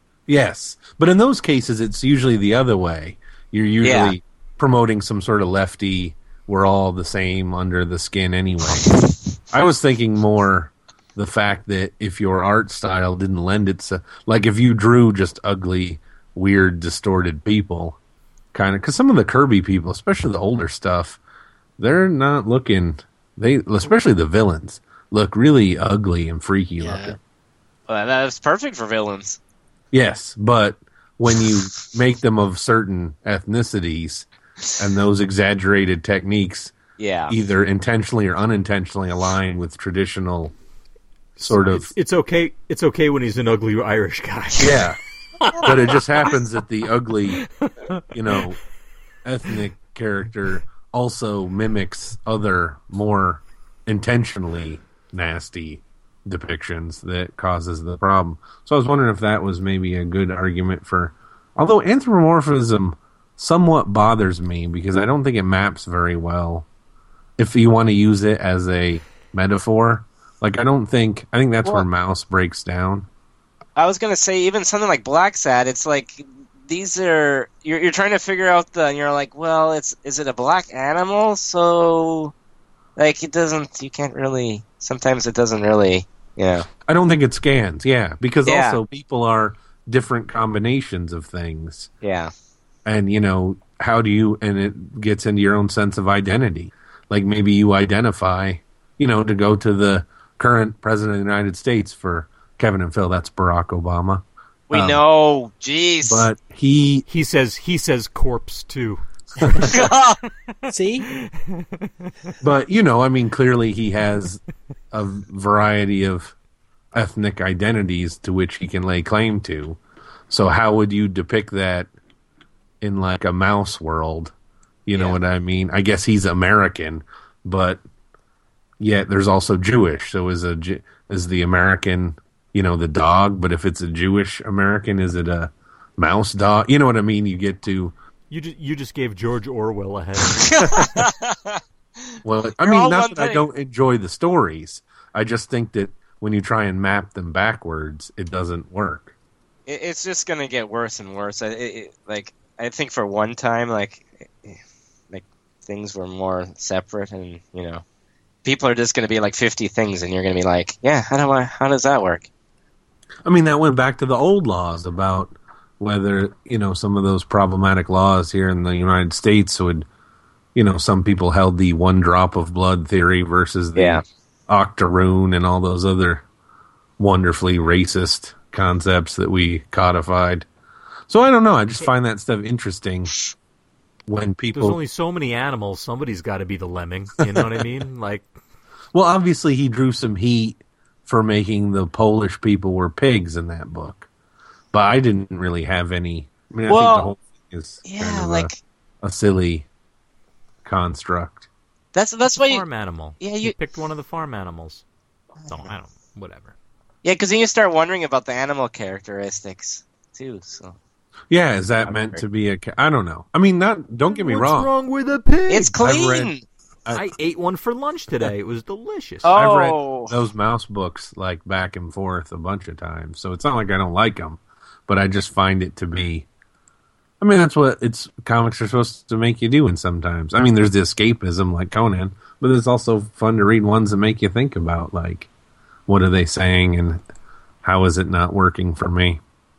[SPEAKER 4] Yes, but in those cases, it's usually the other way. You're usually
[SPEAKER 3] Yeah.
[SPEAKER 4] promoting some sort of lefty, we're all the same under the skin anyway. I was thinking more the fact that if your art style didn't lend itself, like if you drew just ugly, weird, distorted people, kind of, because some of the Kirby people, especially the older stuff, they're not looking, they, especially the villains, look really ugly and freaky
[SPEAKER 5] Yeah.
[SPEAKER 4] looking.
[SPEAKER 3] Well, that's perfect for villains.
[SPEAKER 4] Yes, but when you make them of certain ethnicities and those exaggerated techniques
[SPEAKER 3] Yeah.
[SPEAKER 4] either intentionally or unintentionally align with traditional sort of
[SPEAKER 2] It's, it's okay. It's okay when he's an ugly Irish guy.
[SPEAKER 4] yeah, but it just happens that the ugly, you know, ethnic character also mimics other more intentionally nasty depictions that causes the problem. So I was wondering if that was maybe a good argument for, although anthropomorphism somewhat bothers me because I don't think it maps very well if you want to use it as a metaphor. Like I don't think, I think that's
[SPEAKER 3] Well-
[SPEAKER 4] where Mouse breaks down.
[SPEAKER 3] I was gonna say even something like Black Sad, it's like these are you're you're trying to figure out the and you're like, well, it's is it a black animal? So like it doesn't you can't really sometimes it doesn't really yeah.
[SPEAKER 4] I don't think it scans, yeah, because
[SPEAKER 3] Yeah.
[SPEAKER 4] also people are different combinations of things.
[SPEAKER 3] Yeah.
[SPEAKER 4] And, you know, how do you, and it gets into your own sense of identity. Like maybe you identify, you know, to go to the current president of the United States for Kevin and Phil, that's Barack Obama.
[SPEAKER 3] We
[SPEAKER 4] Um,
[SPEAKER 3] know, jeez.
[SPEAKER 4] But he,
[SPEAKER 2] He says he says corpse too.
[SPEAKER 5] See?
[SPEAKER 4] but, you know, I mean, clearly he has a variety of ethnic identities to which he can lay claim to. So how would you depict that in like a mouse world? You know
[SPEAKER 3] Yeah.
[SPEAKER 4] what I mean? I guess he's American, but yet there's also Jewish. So is a Ju- is the American, you know, the dog, but if it's a Jewish American, is it a mouse dog? You know what I mean? You get to
[SPEAKER 2] You just, you just gave George Orwell a headache.
[SPEAKER 4] well, I
[SPEAKER 3] You're
[SPEAKER 4] mean,
[SPEAKER 3] all
[SPEAKER 4] not
[SPEAKER 3] one
[SPEAKER 4] that I
[SPEAKER 3] thing.
[SPEAKER 4] don't enjoy the stories. I just think that when you try and map them backwards, it doesn't work.
[SPEAKER 3] It, it's just gonna get worse and worse. I, it, it, like I think for one time, like like things were more separate, and you know, people are just gonna be like fifty things, and you're gonna be like, yeah, how do I, how does that work?
[SPEAKER 4] I mean, that went back to the old laws about whether, you know, some of those problematic laws here in the United States would, you know, some people held the one drop of blood theory versus the
[SPEAKER 3] Yeah.
[SPEAKER 4] octoroon and all those other wonderfully racist concepts that we codified. So I don't know. I just find that stuff interesting when
[SPEAKER 2] There's
[SPEAKER 4] people...
[SPEAKER 2] only so many animals. Somebody's got to be the lemming. You know what I mean? Like,
[SPEAKER 4] Well, obviously he drew some heat for making the Polish people were pigs in that book. But I didn't really have any... I mean, I
[SPEAKER 3] Well,
[SPEAKER 4] think the whole thing is
[SPEAKER 3] Yeah,
[SPEAKER 4] kind of
[SPEAKER 3] like
[SPEAKER 4] a, a silly construct.
[SPEAKER 3] that's that's why you,
[SPEAKER 2] farm animal.
[SPEAKER 3] Yeah,
[SPEAKER 2] you
[SPEAKER 3] you-
[SPEAKER 2] picked one of the farm animals. No, I don't. Whatever.
[SPEAKER 3] yeah, because then you start wondering about the animal characteristics too. So
[SPEAKER 4] Yeah, is that meant to be a... ca- I don't know. I mean, not. Don't get me
[SPEAKER 2] What's
[SPEAKER 4] wrong.
[SPEAKER 2] wrong with a pig?
[SPEAKER 3] it's clean.
[SPEAKER 4] read-
[SPEAKER 2] I ate one for lunch today. It was delicious.
[SPEAKER 3] Oh.
[SPEAKER 4] I've read those mouse books like back and forth a bunch of times, so it's not like I don't like them, but I just find it to be. I mean, that's what it's comics are supposed to make you do. And sometimes, I mean, there's the escapism like Conan, but it's also fun to read ones that make you think about like, what are they saying and how is it not working for me?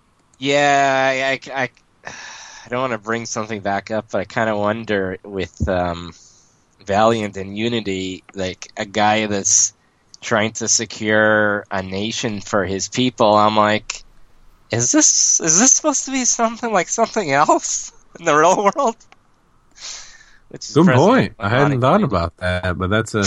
[SPEAKER 3] Yeah, I, I, I, I don't want to bring something back up, but I kind of wonder with um, Valiant and Unity, like a guy that's trying to secure a nation for his people. I'm like, is this is this supposed to be something like something else in the real world? Which is
[SPEAKER 4] Good
[SPEAKER 3] present
[SPEAKER 4] point. I hadn't thought
[SPEAKER 3] ironically.
[SPEAKER 4] about that, but that's a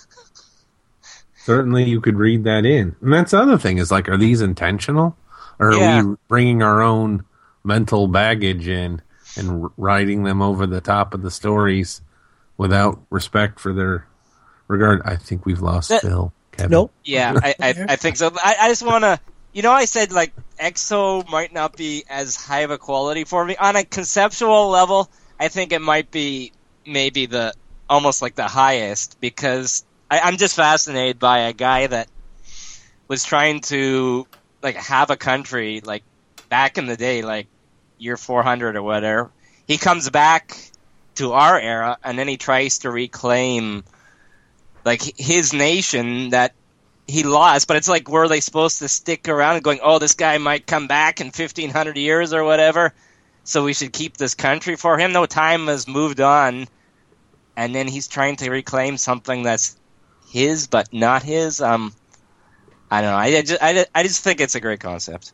[SPEAKER 4] certainly you could read that in. And that's the other thing is like, are these intentional, or are
[SPEAKER 3] Yeah.
[SPEAKER 4] we bringing our own mental baggage in and r- writing them over the top of the stories without respect for their regard? I think we've lost
[SPEAKER 3] That-
[SPEAKER 4] Phil. Kevin.
[SPEAKER 5] Nope.
[SPEAKER 3] Yeah, I, I, I think so. I, I just want to, you know, I said like Exo might not be as high of a quality for me on a conceptual level. I think it might be maybe the almost like the highest because I, I'm just fascinated by a guy that was trying to like have a country like back in the day, like year four hundred or whatever. He comes back to our era and then he tries to reclaim like his nation that he lost, but it's like, were they supposed to stick around and going, oh, this guy might come back in fifteen hundred years or whatever, so we should keep this country for him? No, time has moved on, and then he's trying to reclaim something that's his but not his. Um, I don't know. I, I, just, I, I just think it's a great concept.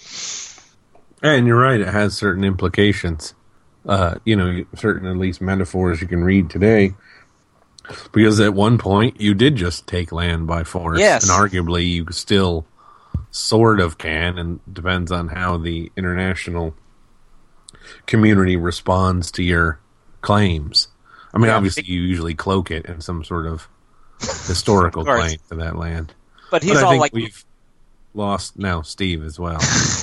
[SPEAKER 4] And you're right, it has certain implications. Uh, you know, certain at least metaphors you can read today. Because at one point you did just take land by force.
[SPEAKER 3] Yes.
[SPEAKER 4] And arguably you still sort of can, and depends on how the international community responds to your claims. I mean,
[SPEAKER 3] Yeah.
[SPEAKER 4] obviously you usually cloak it in some sort of historical
[SPEAKER 3] Of course.
[SPEAKER 4] claim to that land.
[SPEAKER 3] But he's
[SPEAKER 4] But I
[SPEAKER 3] all
[SPEAKER 4] think
[SPEAKER 3] like,
[SPEAKER 4] we've lost now Steve as well.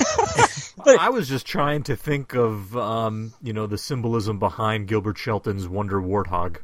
[SPEAKER 2] I was just trying to think of, um, you know, the symbolism behind Gilbert Shelton's Wonder Warthog.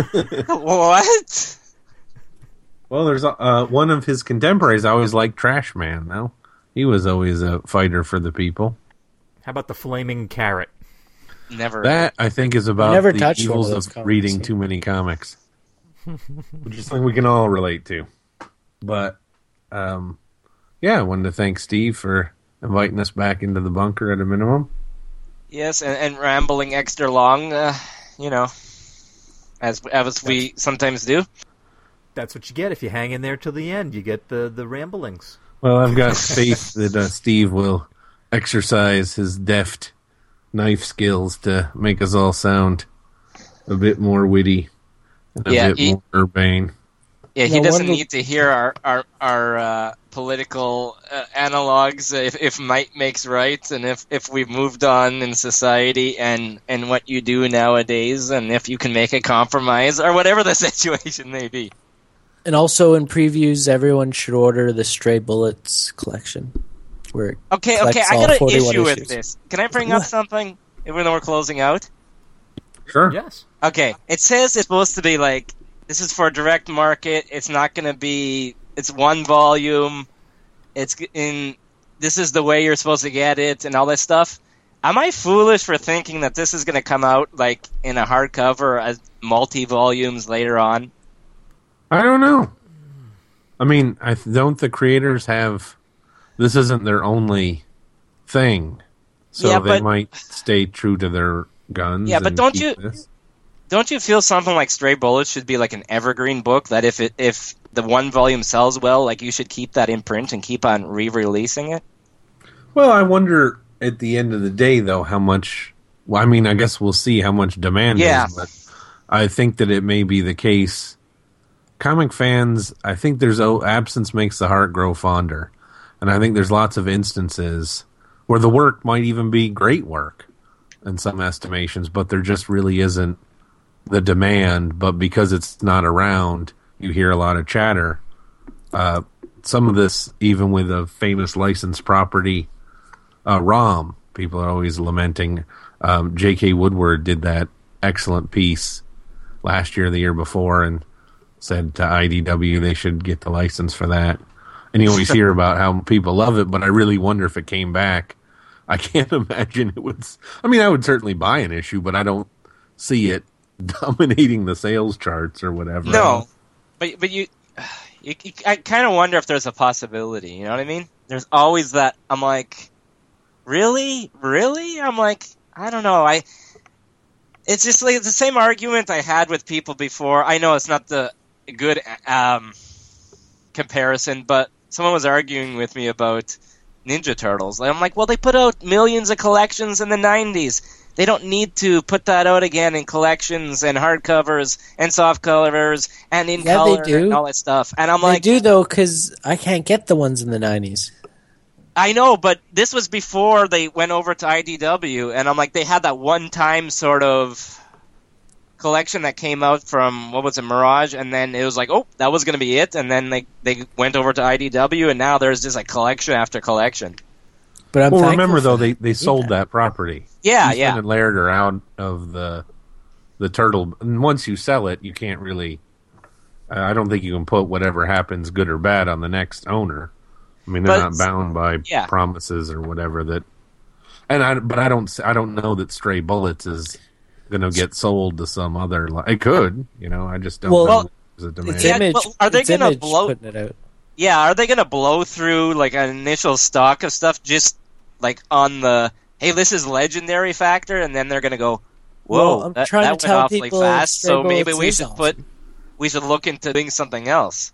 [SPEAKER 3] what?
[SPEAKER 4] Well, there's uh, one of his contemporaries. I always liked Trash Man, though. He was always a fighter for the people.
[SPEAKER 2] How about the flaming carrot?
[SPEAKER 3] Never.
[SPEAKER 4] That, I think, is about
[SPEAKER 5] never
[SPEAKER 4] the
[SPEAKER 5] touched one of
[SPEAKER 4] evils
[SPEAKER 5] those
[SPEAKER 4] of
[SPEAKER 5] comics,
[SPEAKER 4] reading
[SPEAKER 5] yeah.
[SPEAKER 4] too many comics. Which is something we can all relate to. But, um, yeah, I wanted to thank Steve for inviting us back into the bunker at a minimum.
[SPEAKER 3] Yes, and, and rambling extra long, uh, you know, as as we sometimes do.
[SPEAKER 2] That's what you get if you hang in there till the end. You get the, the ramblings.
[SPEAKER 4] Well, I've got faith that uh, Steve will exercise his deft knife skills to make us all sound a bit more witty and a
[SPEAKER 3] Yeah,
[SPEAKER 4] bit
[SPEAKER 3] he-
[SPEAKER 4] more urbane.
[SPEAKER 3] Yeah, he
[SPEAKER 5] No
[SPEAKER 3] doesn't
[SPEAKER 5] wonder-
[SPEAKER 3] need to hear our our our uh, political uh, analogs if if might makes right, and if, if we've moved on in society, and, and what you do nowadays, and if you can make a compromise or whatever the situation may be.
[SPEAKER 5] And also in previews, everyone should order the Stray Bullets collection. Where it
[SPEAKER 3] Okay, okay,
[SPEAKER 5] collects
[SPEAKER 3] I
[SPEAKER 5] all
[SPEAKER 3] got an
[SPEAKER 5] forty-one
[SPEAKER 3] issue with
[SPEAKER 5] issues.
[SPEAKER 3] this. Can I bring up
[SPEAKER 5] What?
[SPEAKER 3] something, even though we're closing out?
[SPEAKER 4] Sure.
[SPEAKER 2] Yes.
[SPEAKER 3] Okay, it says it's supposed to be like, this is for a direct market, it's not going to be, it's one volume, it's in, this is the way you're supposed to get it, and all this stuff. Am I foolish for thinking that this is going to come out, like, in a hardcover as multi-volumes later on?
[SPEAKER 4] I don't know. I mean, I th- don't the creators have... This isn't their only thing. So
[SPEAKER 3] Yeah,
[SPEAKER 4] they
[SPEAKER 3] but-
[SPEAKER 4] might stay true to their guns.
[SPEAKER 3] Yeah, but
[SPEAKER 4] and
[SPEAKER 3] don't
[SPEAKER 4] keep
[SPEAKER 3] you-
[SPEAKER 4] this.
[SPEAKER 3] Don't you feel something like Stray Bullets should be like an evergreen book, that if it, if the one volume sells well, like, you should keep that in print and keep on re-releasing it?
[SPEAKER 4] Well, I wonder at the end of the day, though, how much... Well, I mean, I guess we'll see how much demand
[SPEAKER 3] Yeah.
[SPEAKER 4] is, but I think that it may be the case. Comic fans, I think there's... Oh, absence makes the heart grow fonder. And I think there's lots of instances where the work might even be great work in some estimations, but there just really isn't the demand. But because it's not around, you hear a lot of chatter. Uh, some of this, even with a famous licensed property, uh, ROM, people are always lamenting. Um, J K. Woodward did that excellent piece last year, the year before, and said to I D W they should get the license for that. And you always hear about how people love it, but I really wonder if it came back. I can't imagine it would. I mean, I would certainly buy an issue, but I don't see it dominating the sales charts or whatever.
[SPEAKER 3] No, but but you, you, you I kind of wonder if there's a possibility. You know what I mean? There's always that. I'm like, really, really? I'm like, I don't know. I. It's just like the same argument I had with people before. I know it's not the good um, comparison, but someone was arguing with me about Ninja Turtles. And I'm like, well, they put out millions of collections in the nineties. They don't need to put that out again in collections and hardcovers and soft covers and in
[SPEAKER 5] Yeah,
[SPEAKER 3] color
[SPEAKER 5] they do.
[SPEAKER 3] and all that stuff. And I'm
[SPEAKER 5] They
[SPEAKER 3] like,
[SPEAKER 5] do, though, because I can't get the ones in the nineties.
[SPEAKER 3] I know, but this was before they went over to I D W, and I'm like, they had that one-time sort of collection that came out from, what was it, Mirage, and then it was like, oh, that was going to be it, and then they they went over to I D W, and now there's just like collection after collection.
[SPEAKER 5] But I'm
[SPEAKER 4] Well,
[SPEAKER 5] thankful
[SPEAKER 4] remember
[SPEAKER 5] for
[SPEAKER 4] though,
[SPEAKER 5] that.
[SPEAKER 4] they, they sold
[SPEAKER 5] Yeah.
[SPEAKER 4] that property.
[SPEAKER 3] Yeah,
[SPEAKER 4] Eastman
[SPEAKER 3] yeah.
[SPEAKER 4] and Laird are out of the the turtle. And once you sell it, you can't really. Uh, I don't think you can put whatever happens, good or bad, on the next owner. I mean, they're
[SPEAKER 3] But-
[SPEAKER 4] not bound by
[SPEAKER 3] yeah.
[SPEAKER 4] promises or whatever that. And I, but I don't, I don't know that Stray Bullets is going to get sold to some other. Li- it could, you know. I just don't
[SPEAKER 5] Well,
[SPEAKER 4] know.
[SPEAKER 3] Well,
[SPEAKER 4] if there's a demand.
[SPEAKER 5] It's
[SPEAKER 3] Yeah,
[SPEAKER 5] image.
[SPEAKER 3] but are they
[SPEAKER 5] it's
[SPEAKER 3] gonna
[SPEAKER 5] image
[SPEAKER 3] blow-
[SPEAKER 5] putting it out?
[SPEAKER 3] Yeah, are they going to blow through like an initial stock of stuff just like on the, hey, this is legendary factor, and then they're going to go, whoa,
[SPEAKER 5] Well, I'm
[SPEAKER 3] that,
[SPEAKER 5] trying
[SPEAKER 3] that
[SPEAKER 5] to
[SPEAKER 3] went
[SPEAKER 5] tell
[SPEAKER 3] awfully
[SPEAKER 5] people
[SPEAKER 3] fast,
[SPEAKER 5] Stray
[SPEAKER 3] so maybe
[SPEAKER 5] Bullets
[SPEAKER 3] we
[SPEAKER 5] is
[SPEAKER 3] should
[SPEAKER 5] awesome.
[SPEAKER 3] put, we should look into doing something else.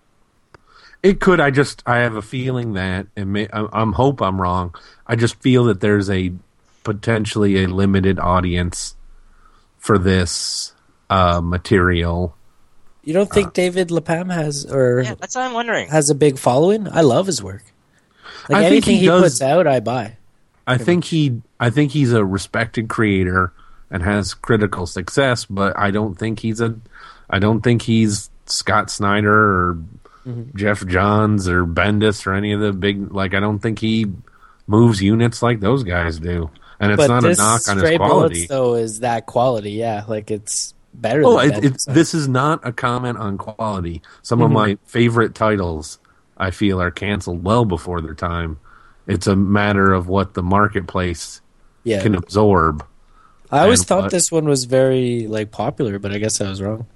[SPEAKER 4] It could. I just. I have a feeling that, and may, I, I'm hope I'm wrong. I just feel that there's a potentially a limited audience for this uh, material.
[SPEAKER 5] You don't think David LePam has or
[SPEAKER 3] Yeah, that's what I'm wondering.
[SPEAKER 5] has a big following? I love his work. Like
[SPEAKER 4] I think
[SPEAKER 5] anything
[SPEAKER 4] he
[SPEAKER 5] he,
[SPEAKER 4] does-
[SPEAKER 5] puts out, I buy.
[SPEAKER 4] I think he. I think he's a respected creator and has critical success, but I don't think he's a. I don't think he's Scott Snyder or Jeff Johns or Bendis or any of the big. Like, I don't think he moves units like those guys do. And it's
[SPEAKER 5] But
[SPEAKER 4] not a
[SPEAKER 5] this
[SPEAKER 4] knock on his
[SPEAKER 5] Stray
[SPEAKER 4] quality.
[SPEAKER 5] Bullets, though, is that quality. Yeah, like it's better.
[SPEAKER 4] Well,
[SPEAKER 5] than
[SPEAKER 4] it,
[SPEAKER 5] that,
[SPEAKER 4] it,
[SPEAKER 5] so.
[SPEAKER 4] this is not a comment on quality. Some
[SPEAKER 5] Mm-hmm.
[SPEAKER 4] of my favorite titles, I feel, are canceled well before their time. It's a matter of what the marketplace
[SPEAKER 5] yeah.
[SPEAKER 4] can absorb.
[SPEAKER 5] I always
[SPEAKER 4] and
[SPEAKER 5] thought
[SPEAKER 4] what-
[SPEAKER 5] this one was very like popular, but I guess I was wrong.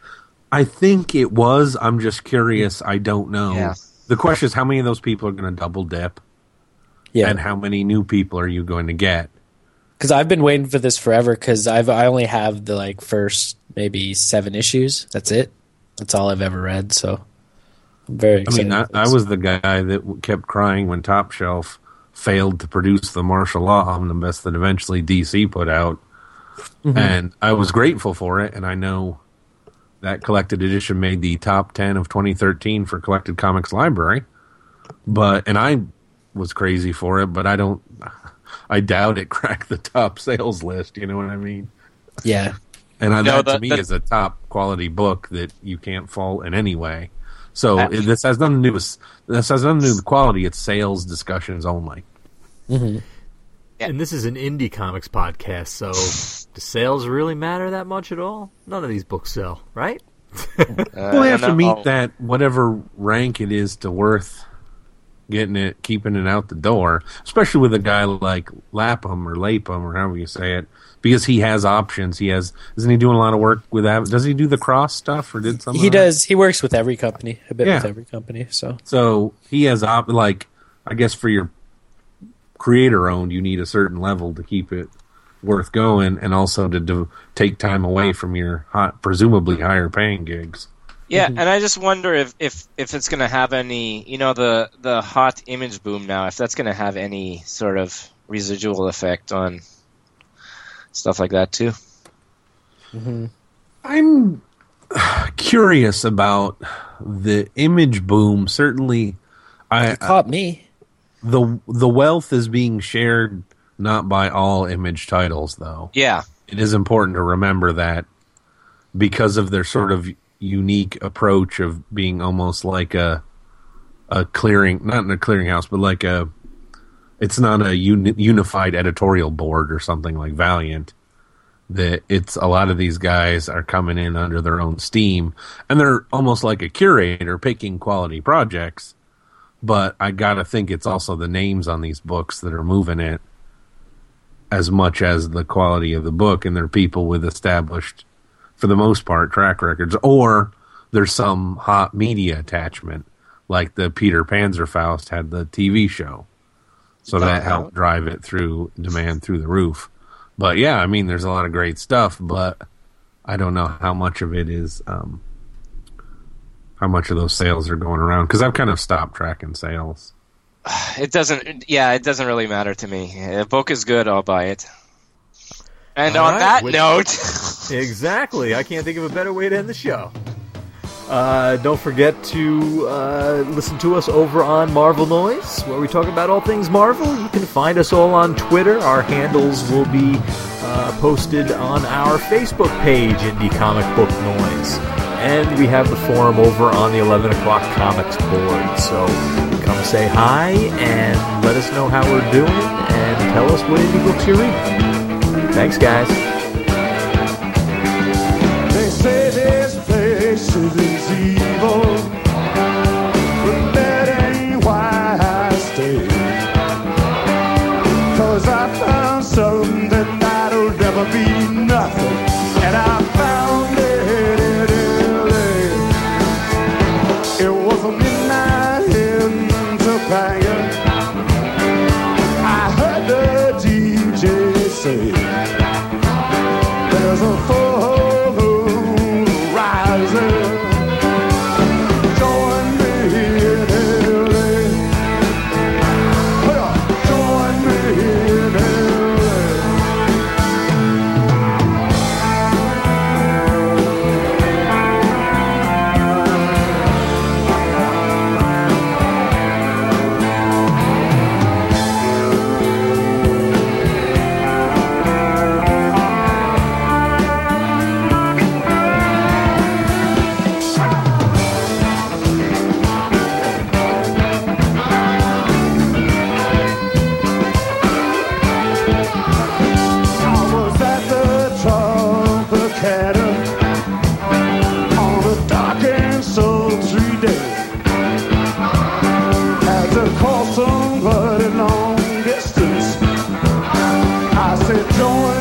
[SPEAKER 4] I think it was. I'm just curious. I don't know.
[SPEAKER 3] Yeah.
[SPEAKER 4] The question is, how many of those people are going to double dip,
[SPEAKER 5] Yeah,
[SPEAKER 4] and how many new people are you going to get?
[SPEAKER 5] because I've been waiting for this forever. Because I've I only have the like first maybe seven issues. That's it. That's all I've ever read. So I'm very
[SPEAKER 4] I
[SPEAKER 5] excited.
[SPEAKER 4] mean, I,
[SPEAKER 5] for
[SPEAKER 4] I
[SPEAKER 5] this.
[SPEAKER 4] was the guy that w- kept crying when Top Shelf failed to produce the martial law omnibus that eventually D C put out,
[SPEAKER 5] Mm-hmm.
[SPEAKER 4] and I was grateful for it. And I know that collected edition made the top ten of twenty thirteen for Collected Comics Library, but and I was crazy for it, but I don't. I doubt it cracked the top sales list. You know what I mean?
[SPEAKER 5] yeah.
[SPEAKER 4] And I,
[SPEAKER 3] No,
[SPEAKER 4] that
[SPEAKER 3] the-
[SPEAKER 4] to me
[SPEAKER 3] the-
[SPEAKER 4] is a top quality book that you can't fault in any way. So it, this has nothing to do with this has nothing to do with quality. It's sales discussions only.
[SPEAKER 5] Mm-hmm.
[SPEAKER 3] Yeah.
[SPEAKER 2] And this is an indie comics podcast, so do sales really matter that much at all? None of these books sell, right?
[SPEAKER 3] Uh,
[SPEAKER 4] Well, they have to
[SPEAKER 3] no.
[SPEAKER 4] meet that whatever rank it is to worth getting it, keeping it out the door. Especially with a guy like Lapham or Lapham or however you say it, because he has options. He has. Isn't he doing a lot of work with that? Does he do the cross stuff or did some?
[SPEAKER 5] He
[SPEAKER 4] of that?
[SPEAKER 5] does. He works with every company, a bit
[SPEAKER 4] Yeah.
[SPEAKER 5] with every company. So
[SPEAKER 4] So he has op- like I guess for your creator owned, you need a certain level to keep it worth going, and also to do, take time away from your hot, presumably higher paying gigs.
[SPEAKER 3] Yeah, and I just wonder if, if, if it's going to have any, you know, the, the hot image boom now, if that's going to have any sort of residual effect on stuff like that too.
[SPEAKER 5] mm-hmm.
[SPEAKER 4] I'm curious about the image boom. Certainly, I
[SPEAKER 5] it caught me.
[SPEAKER 4] the the wealth is being shared not by all image titles, though.
[SPEAKER 3] Yeah.
[SPEAKER 4] It is important to remember that because of their sort of unique approach of being almost like a a clearing, not in a clearinghouse, but like a, it's not a uni, unified editorial board or something like Valiant. That it's a lot of these guys are coming in under their own steam, and they're almost like a curator picking quality projects. But I gotta think it's also the names on these books that are moving it as much as the quality of the book, and they're people with established, for the most part, track records, or there's some hot media attachment, like the Peter Panzerfaust had the T V show, so that helped drive it through demand through the roof. But yeah, I mean, there's a lot of great stuff, but I don't know how much of it is, um, how much of those sales are going around, because I've kind of stopped tracking sales.
[SPEAKER 3] It doesn't, yeah, it doesn't really matter to me. If a book is good, I'll buy it. And
[SPEAKER 2] All
[SPEAKER 3] on
[SPEAKER 2] right,
[SPEAKER 3] that
[SPEAKER 2] which-
[SPEAKER 3] note,
[SPEAKER 2] Exactly. I can't think of a better way to end the show. Uh, don't forget to uh, listen to us over on Marvel Noise, where we talk about all things Marvel. You can find us all on Twitter. Our handles will be uh, posted on our Facebook page, Indie Comic Book Noise. And we have the forum over on the eleven o'clock comics board. So come say hi and let us know how we're doing and tell us what indie books you're reading. Thanks, guys.
[SPEAKER 6] They say this place is evil, but that ain't why I stay. Cause I found something that'll never be nothing, and I found it in L A. It was a midnight in Topanga. I heard the D J say there's a full moon rising. Join me in L A. Well, join me in L A. I was at the Tropicana on a dark and sultry day. Had to cross somebody long distance. I said, join